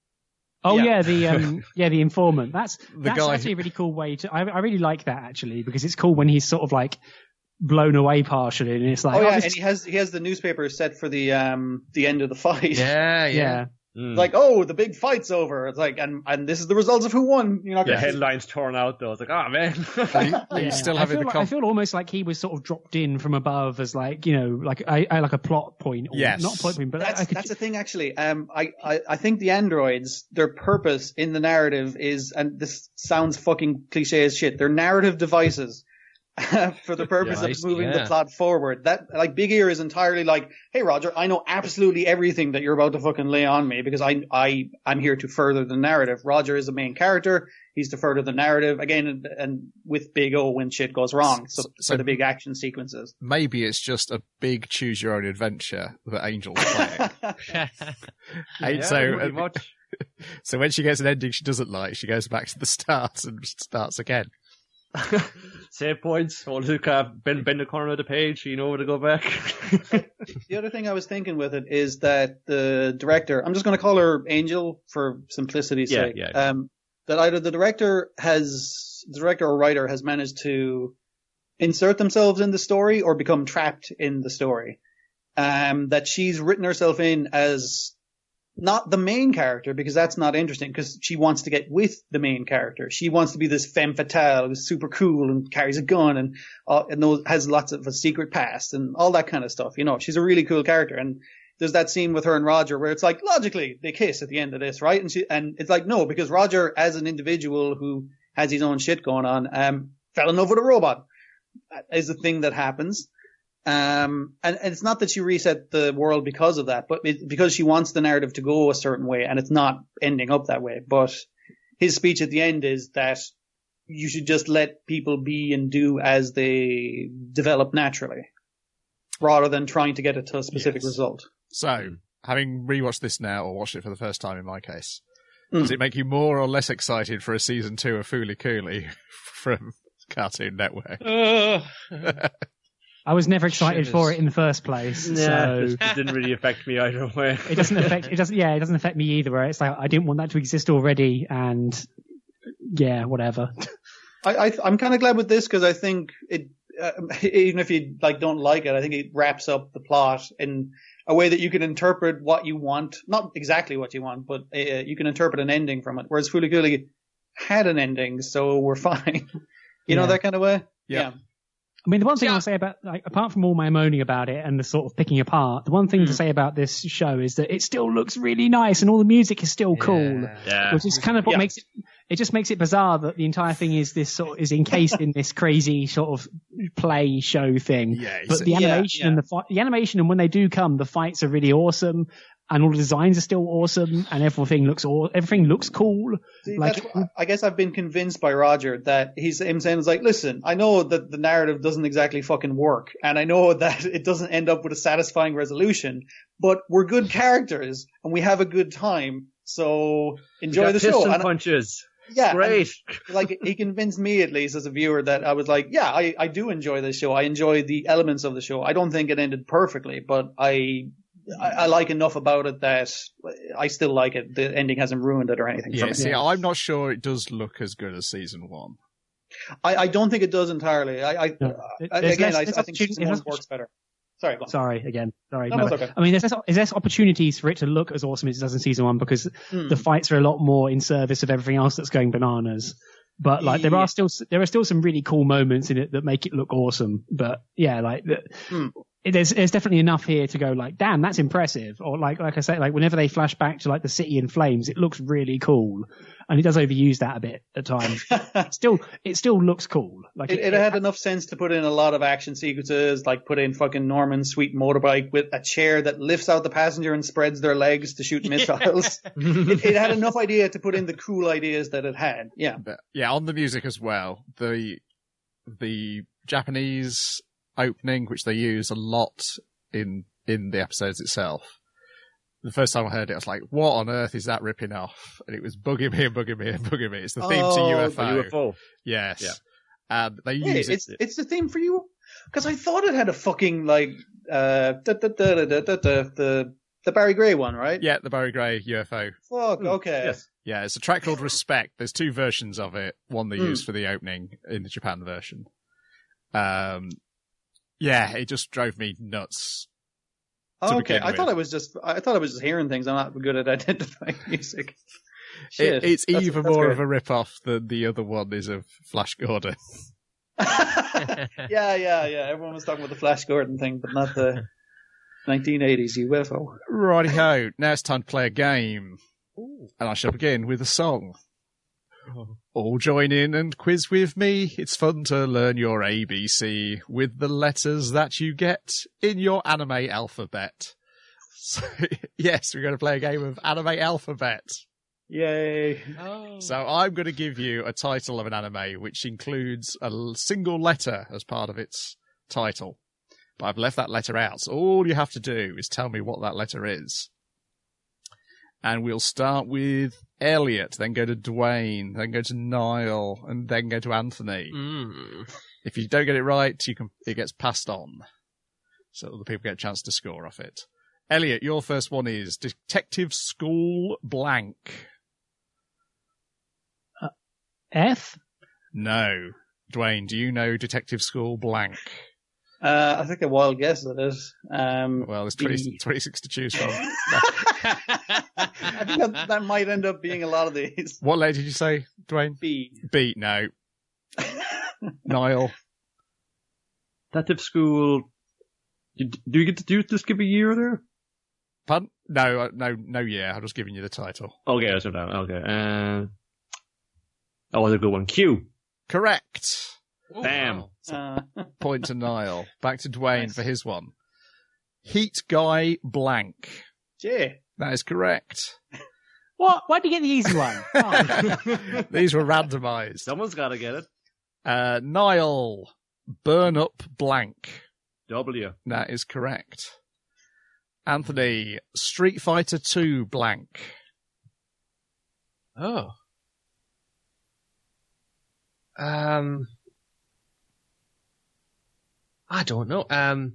Oh Yeah. yeah, the um yeah the informant. That's The that's guy- actually a really cool way to. I, I really like that actually because it's cool when he's sort of like blown away partially, and it's like Oh yeah, this- and he has he has the newspaper set for the um the end of the fight. yeah, yeah. yeah. Mm. Like, oh, the big fight's over. It's like, and and this is the results of who won. You're not The gonna headlines torn out though. It's like, oh man. Are you, are you Yeah. still I having feel the like, com- I feel almost like he was sort of dropped in from above as like you know like I, I like a plot point. Or Yes. not plot point, but That's I could, that's the thing actually. Um, I, I I think the androids, their purpose in the narrative is, and this sounds fucking cliche as shit. They're narrative devices for the purpose Nice, of moving yeah. the plot forward. That like Big Ear is entirely like, hey Roger, I know absolutely everything that you're about to fucking lay on me because I I I'm here to further the narrative. Roger is the main character. He's to further the narrative again, and, and with Big O when shit goes wrong. So, So- for the big action sequences. Maybe it's just a big choose your own adventure that Angel's playing. And Yeah, so, pretty uh, much. so when she gets an ending she doesn't like, she goes back to the start and starts again. Save points. All who can bend, bend the corner of the page, you know where to go back. The other thing I was thinking with it is that the director, I'm just going to call her Angel for simplicity's Yeah, sake, yeah. um, that either the director has, the director or writer has managed to insert themselves in the story or become trapped in the story. Um, that she's written herself in as not the main character because that's not interesting because she wants to get with the main character. She wants to be this femme fatale who's super cool and carries a gun and, uh, and knows, has lots of a secret past and all that kind of stuff. You know, she's a really cool character. And there's that scene with her and Roger where it's like, logically, they kiss at the end of this, right? And she, and it's like, no, because Roger, as an individual who has his own shit going on, um, fell in love with a robot. That is the thing that happens. Um, and, and it's not that she reset the world because of that, but it, because she wants the narrative to go a certain way and it's not ending up that way. But his speech at the end is that you should just let people be and do as they develop naturally rather than trying to get it to a specific Yes. result. So, having rewatched this now, or watched it for the first time in my case, Mm. does it make you more or less excited for a season two of Fooly Cooley from Cartoon Network? Ugh. I was never excited Shivers. for it in the first place. Yeah, so it didn't really affect me either way. it doesn't affect it doesn't yeah it doesn't affect me either. Where it's like I didn't want that to exist already, and yeah, whatever. I, I, I'm kind of glad with this because I think it, uh, even if you like don't like it, I think it wraps up the plot in a way that you can interpret what you want. Not exactly what you want, but uh, you can interpret an ending from it. Whereas Fooly Cooley had an ending, so we're fine. You know Yeah. that kind of way? Yeah. I mean, the one thing Yeah. I'll say about, like, apart from all my moaning about it and the sort of picking apart, the one thing to say about this show is that it still looks really nice and all the music is still cool, Yeah. which is kind of what Yeah. makes it, it just makes it bizarre that the entire thing is this sort is encased in this crazy sort of play show thing. Yeah, But the Yeah, animation yeah. and the fi- the animation and when they do come, the fights are really awesome. And all the designs are still awesome, and everything looks aw- everything looks cool. See, Like- that's, I guess I've been convinced by Roger that he's him saying, it's like, listen, I know that the narrative doesn't exactly fucking work, and I know that it doesn't end up with a satisfying resolution, but we're good characters, and we have a good time, so enjoy got the show. piston And, punches. yeah, Great. and, like, he convinced me, at least as a viewer, that I was like, yeah, I, I do enjoy this show. I enjoy the elements of the show. I don't think it ended perfectly, but I... I, I like enough about it that I still like it. The ending hasn't ruined it or anything. for Yeah, me. see, I'm not sure it does look as good as season one. I, I don't think it does entirely. I, I, No. I There's again, less- I, there's I think season opportunity- one there's works better. Sorry, go on. Sorry again. Sorry. No, my that's bad. okay. I mean, there's less, there's less opportunities for it to look as awesome as it does in season one because Hmm. the fights are a lot more in service of everything else that's going bananas. But like, there Yeah. are still there are still some really cool moments in it that make it look awesome. But yeah, like the, Hmm. there's there's definitely enough here to go like, damn, that's impressive. Or like like I say, like whenever they flash back to like the city in flames, it looks really cool, and it does overuse that a bit at times. Still, it still looks cool. Like it, it had enough sense to put in a lot of action sequences, like put in fucking Norman's sweet motorbike with a chair that lifts out the passenger and spreads their legs to shoot missiles. it, it had enough idea to put in the cool ideas that it had. Yeah. But yeah, on the music as well, the the Japanese opening, which they use a lot in in the episodes itself. The first time I heard it, I was like, "What on earth is that ripping off?" And it was bugging me and bugging me and bugging me. It's the theme Oh, to U F O. U F O. Yes. Yeah. And they Hey, use it's it. it's the theme for you because I thought it had a fucking like uh da, da, da, da, da, da, da, the the Barry Gray one, right? Yeah, the Barry Gray U F O. Fuck. Okay. Yes. Yeah, it's a track called Respect. There's two versions of it. One they Hmm. use for the opening in the Japan version. Um, yeah, it just drove me nuts. to Okay. begin I thought with. I was just I thought I was just hearing things. I'm not good at identifying music. Shit. It, it's That's- even that's more great. of a rip-off than the other one is of Flash Gordon. yeah, yeah, yeah. Everyone was talking about the Flash Gordon thing, but not the nineteen eighties U F O. Righty-ho, now it's time to play a game. And I shall begin with a song. All join in and quiz with me. It's fun to learn your A B C with the letters that you get in your anime alphabet. So, yes, we're going to play a game of anime alphabet. Yay. Oh. So I'm going to give you a title of an anime which includes a l- single letter as part of its title. But I've left that letter out. So all you have to do is tell me what that letter is. And we'll start with Elliot, then go to Dwayne, then go to Niall, and then go to Anthony. Mm. If you don't get it right, you can it gets passed on. So other people get a chance to score off it. Elliot, your first one is Detective School Blank. F. No. Dwayne, do you know Detective School Blank? Uh, I think a wild guess it is. Um, Well, there's twenty, B. twenty-six to choose from. I think that, that might end up being a lot of these. What letter did you say, Dwayne? B. B, no. Niall. Detective School. Do do you get to do just give a year there? Pardon? No, uh, no, no, yeah. I'm just giving you the title. Okay, that's what I- okay. Uh, oh, that's a good one. Q. Correct. Oh, Damn. wow. Uh, Point to Niall. Back to Dwayne Nice. for his one. Heat Guy Blank. J. That is correct. What? Why'd you get the easy one? Oh. These were randomised. Someone's got to get it. Uh, Niall. Burn Up Blank. W. That is correct. Anthony. Street Fighter two Blank. Oh. Um. I don't know. Um.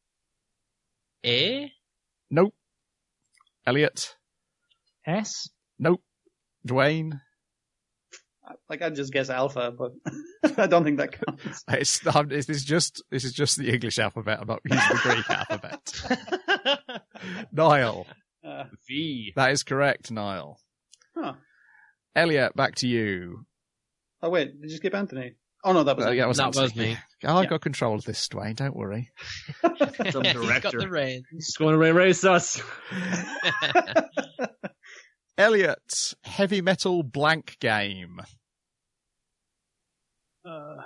A. Nope. Elliot. S. Nope. Dwayne. Like I'd just guess alpha, but I don't think that counts. It's, um, this is just this is just the English alphabet. I'm not using the Greek alphabet. Niall. Uh, V. That is correct, Niall. huh. Elliot, back to you. Oh wait, did you skip Anthony? Oh no, that was Uh, me. yeah, it was That Anthony. was me. I Yeah. got control of this, Dwayne. Don't worry. Some He's got director. the reins. It's going to erase us. Elliot, heavy metal blank game. Uh,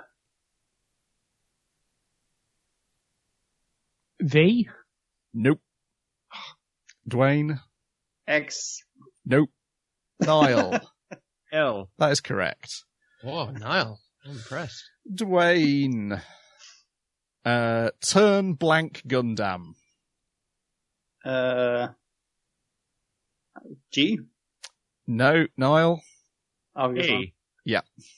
V. Nope. Dwayne. X. Nope. Niall. L. That is correct. Whoa, Niall. I'm impressed. Dwayne. Uh, turn blank Gundam. Uh, G. No, Niall. Obvious one. A.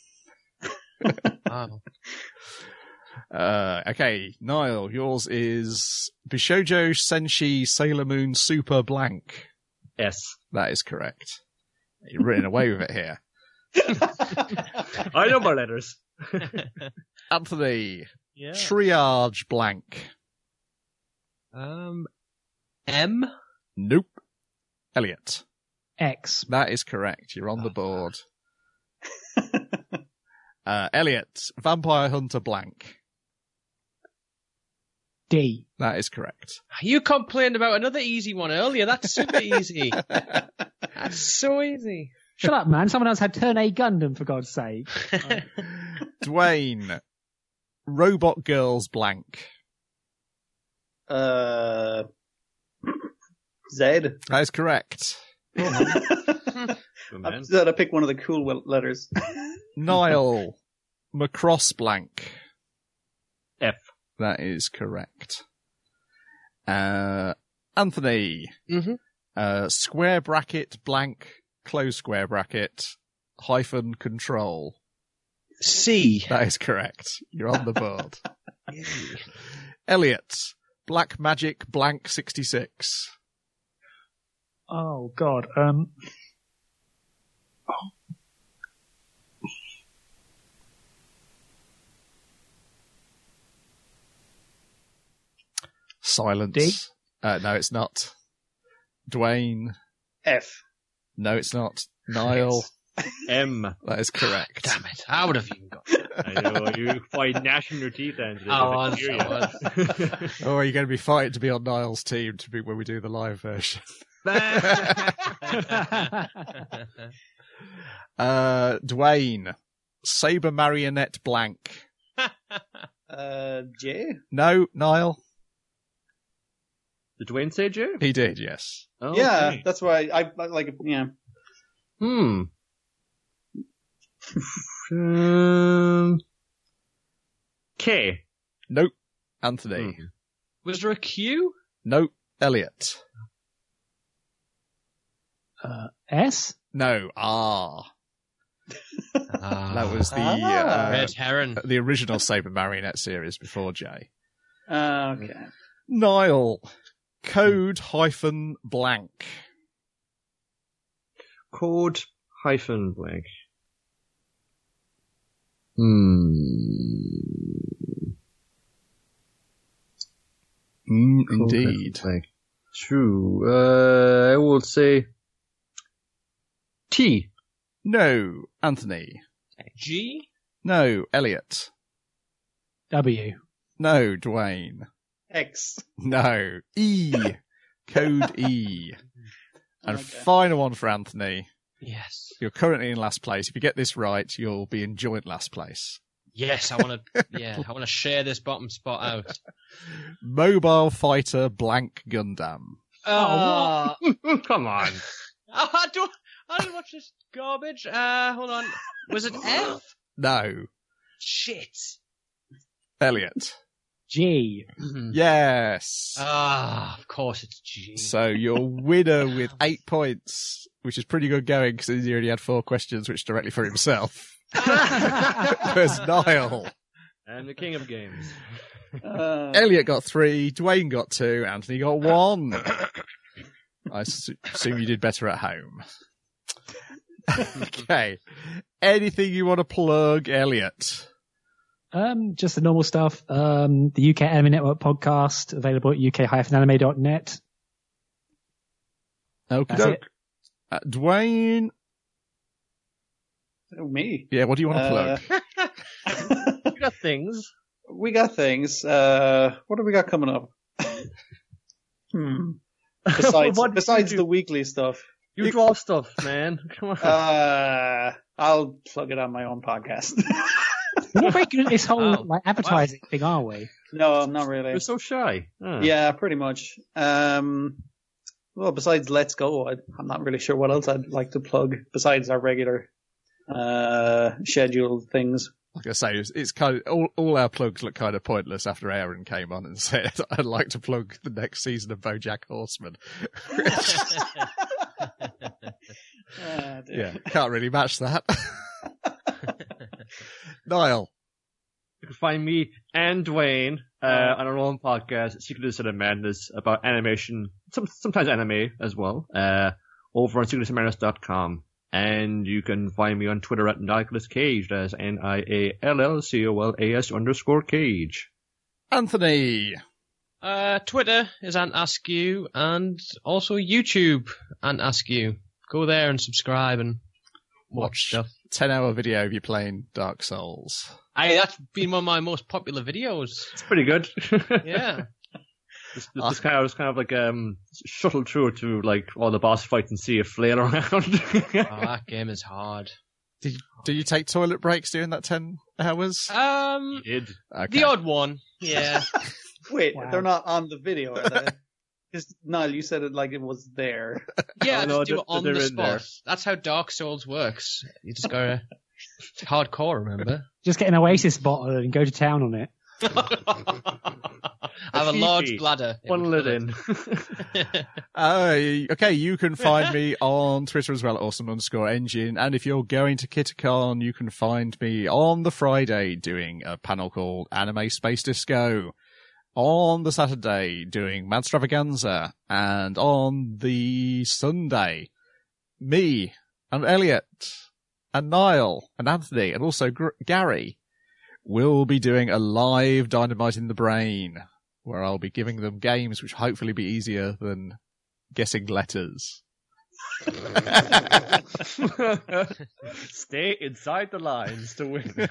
Wow. Uh, okay, Niall, yours is Bishojo Senshi Sailor Moon Super Blank. S. That is correct. You're running away with it here. I know my letters. Anthony, Yeah. Triage Blank. Um, M. Nope. Elliot. X. That is correct. You're on the board. Uh, Elliot, Vampire Hunter Blank. D. That is correct. You complained about another easy one earlier. That's super easy. That's so easy. Shut up, man. Someone else had Turn A Gundam, for God's sake. Dwayne, Robot Girls Blank. Uh, Z. That is correct. Good I man. said I pick one of the cool wel- letters. Niall, Macross Blank. F. That is correct. Uh, Anthony, Mm-hmm. uh, square bracket blank, close square bracket, hyphen control. C. That is correct. You're on the board. Elliot, Black Magic blank sixty-six. Oh, God. Um, Silence. D? Uh, no, it's not. Dwayne. F. No, it's not. Niall. M. That is correct. Damn it. How would have even got that? I know, you fight gnashing your teeth into this. Oh, I I hear was- you. Or are you going to be fighting to be on Niall's team to be when we do the live version? Uh, Dwayne. Saber Marionette blank. Uh, J. No, Niall. Did Dwayne say J? He did, yes. Okay. Yeah, that's why I, I like. Yeah. Hmm. um, K. Nope. Anthony. Hmm. Was there a Q? Nope. Elliot. uh, S? No. R. Ah, That was the Ah. uh, Red Heron. the original Saber Marionette series before J. Uh, okay. Niall. Code hyphen blank. Code hyphen blank. Hmm. Mm, Code indeed. hyphen blank. True. Uh, I will say T. No. Anthony. G? No. Elliot. W. No. Dwayne. X. No. E. Code E. And Okay. final one for Anthony. Yes. You're currently in last place. If you get this right, you'll be in joint last place. Yes, I want to. Yeah, I want to share this bottom spot out. Mobile Fighter blank Gundam. Oh, Come on. oh, I don't. I didn't watch this garbage. Uh, hold on. Was it F? No. Shit. Elliot. G. Yes. Ah, of course it's G. So your winner with eight points, which is pretty good going because he already had four questions, which directly for himself. There's Niall. I'm the king of games. Uh, Elliot got three, Dwayne got two, Anthony got one. I su- assume you did better at home. Okay. Anything you want to plug, Elliot? Um, just the normal stuff. Um, the U K Anime Network podcast, available at u k dash anime dot net. Okay. That's it. Uh, Dwayne? oh, me. Yeah, what do you want to Uh, plug? things. We got things. Uh, what have we got coming up? hmm. Besides, What do you besides do? the weekly stuff. You draw stuff, man. Come on. Uh, I'll plug it on my own podcast. We're not very good at this whole Wow. like advertising thing, are we? No, I'm not really. You're so shy. Huh. Yeah, pretty much. Um, well, besides Let's Go, I, I'm not really sure what else I'd like to plug besides our regular uh, scheduled things. Like I say, it's, it's kind of all, all our plugs look kind of pointless after Aaron came on and said, "I'd like to plug the next season of BoJack Horseman." Ah, dear. Yeah, can't really match that. Niall, You can find me and Dwayne uh, on our own podcast, Secret of Madness, about animation, some, sometimes anime as well, uh, over on secret of madness dot com. And you can find me on Twitter at Nicholas Cage. That's N I A L L C O L A S underscore Cage. Anthony, Uh, Twitter is Ant Askew, and also YouTube Ant Askew. Go there and subscribe and watch watch stuff. ten hour video of you playing Dark Souls. Hey, that's been one of my most popular videos. It's pretty good. Yeah. Just, just kind of, just kind of like um, shuttle through to like all the boss fights and see it flail around. Oh, that game is hard. Did do you take toilet breaks during that ten hours? Um, Did. Okay. the odd one. Yeah. Wait, Wow. they're not on the video, are they? Because, Niall, you said it like it was there. Yeah, Oh, no, just do they're- it on they're the in spot. there. That's how Dark Souls works. You just gotta it's hardcore, remember? Just get an Oasis bottle and go to town on it. I have a large Fifi. bladder. Funnel it in. Uh, okay, you can find me on Twitter as well, awesome underscore engine. And if you're going to Kitacon, you can find me on the Friday doing a panel called Anime Space Disco. On the Saturday doing Mad Stravaganza. And on the Sunday, me and Elliot and Niall and Anthony and also Gr- Gary will be doing a live Dynamite in the Brain, where I'll be giving them games which hopefully be easier than guessing letters. Stay inside the lines to win.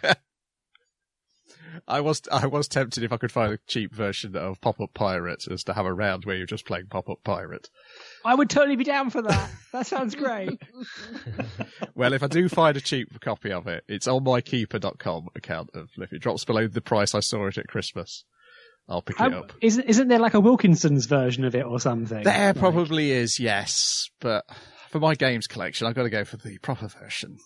I was I was tempted if I could find a cheap version of Pop-Up Pirate as to have a round where you're just playing Pop-Up Pirate. I would totally be down for that. That sounds great. Well, if I do find a cheap copy of it, it's on my keeper dot com account. Of if it drops below the price I saw it at Christmas, I'll pick it I, up. isn't isn't there like a Wilkinson's version of it or something? There Like- probably is, yes, but for my games collection, I've got to go for the proper version.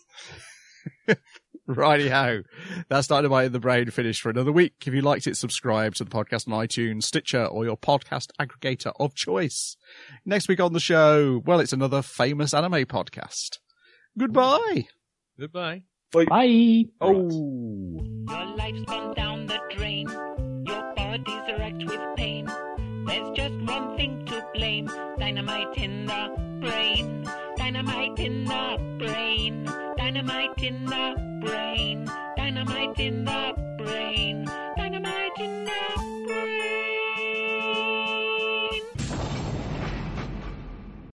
Righty-ho. That's Dynamite in the Brain finished for another week. If you liked it, subscribe to the podcast on iTunes, Stitcher, or your podcast aggregator of choice. Next week on the show, well, it's another famous anime podcast. Goodbye. Goodbye. Bye. Oh. Your life's gone down the drain. Your body's wrecked with pain. There's just one thing to blame. Dynamite in the brain. Dynamite in the brain. Dynamite in the brain. Dynamite in the brain. Dynamite.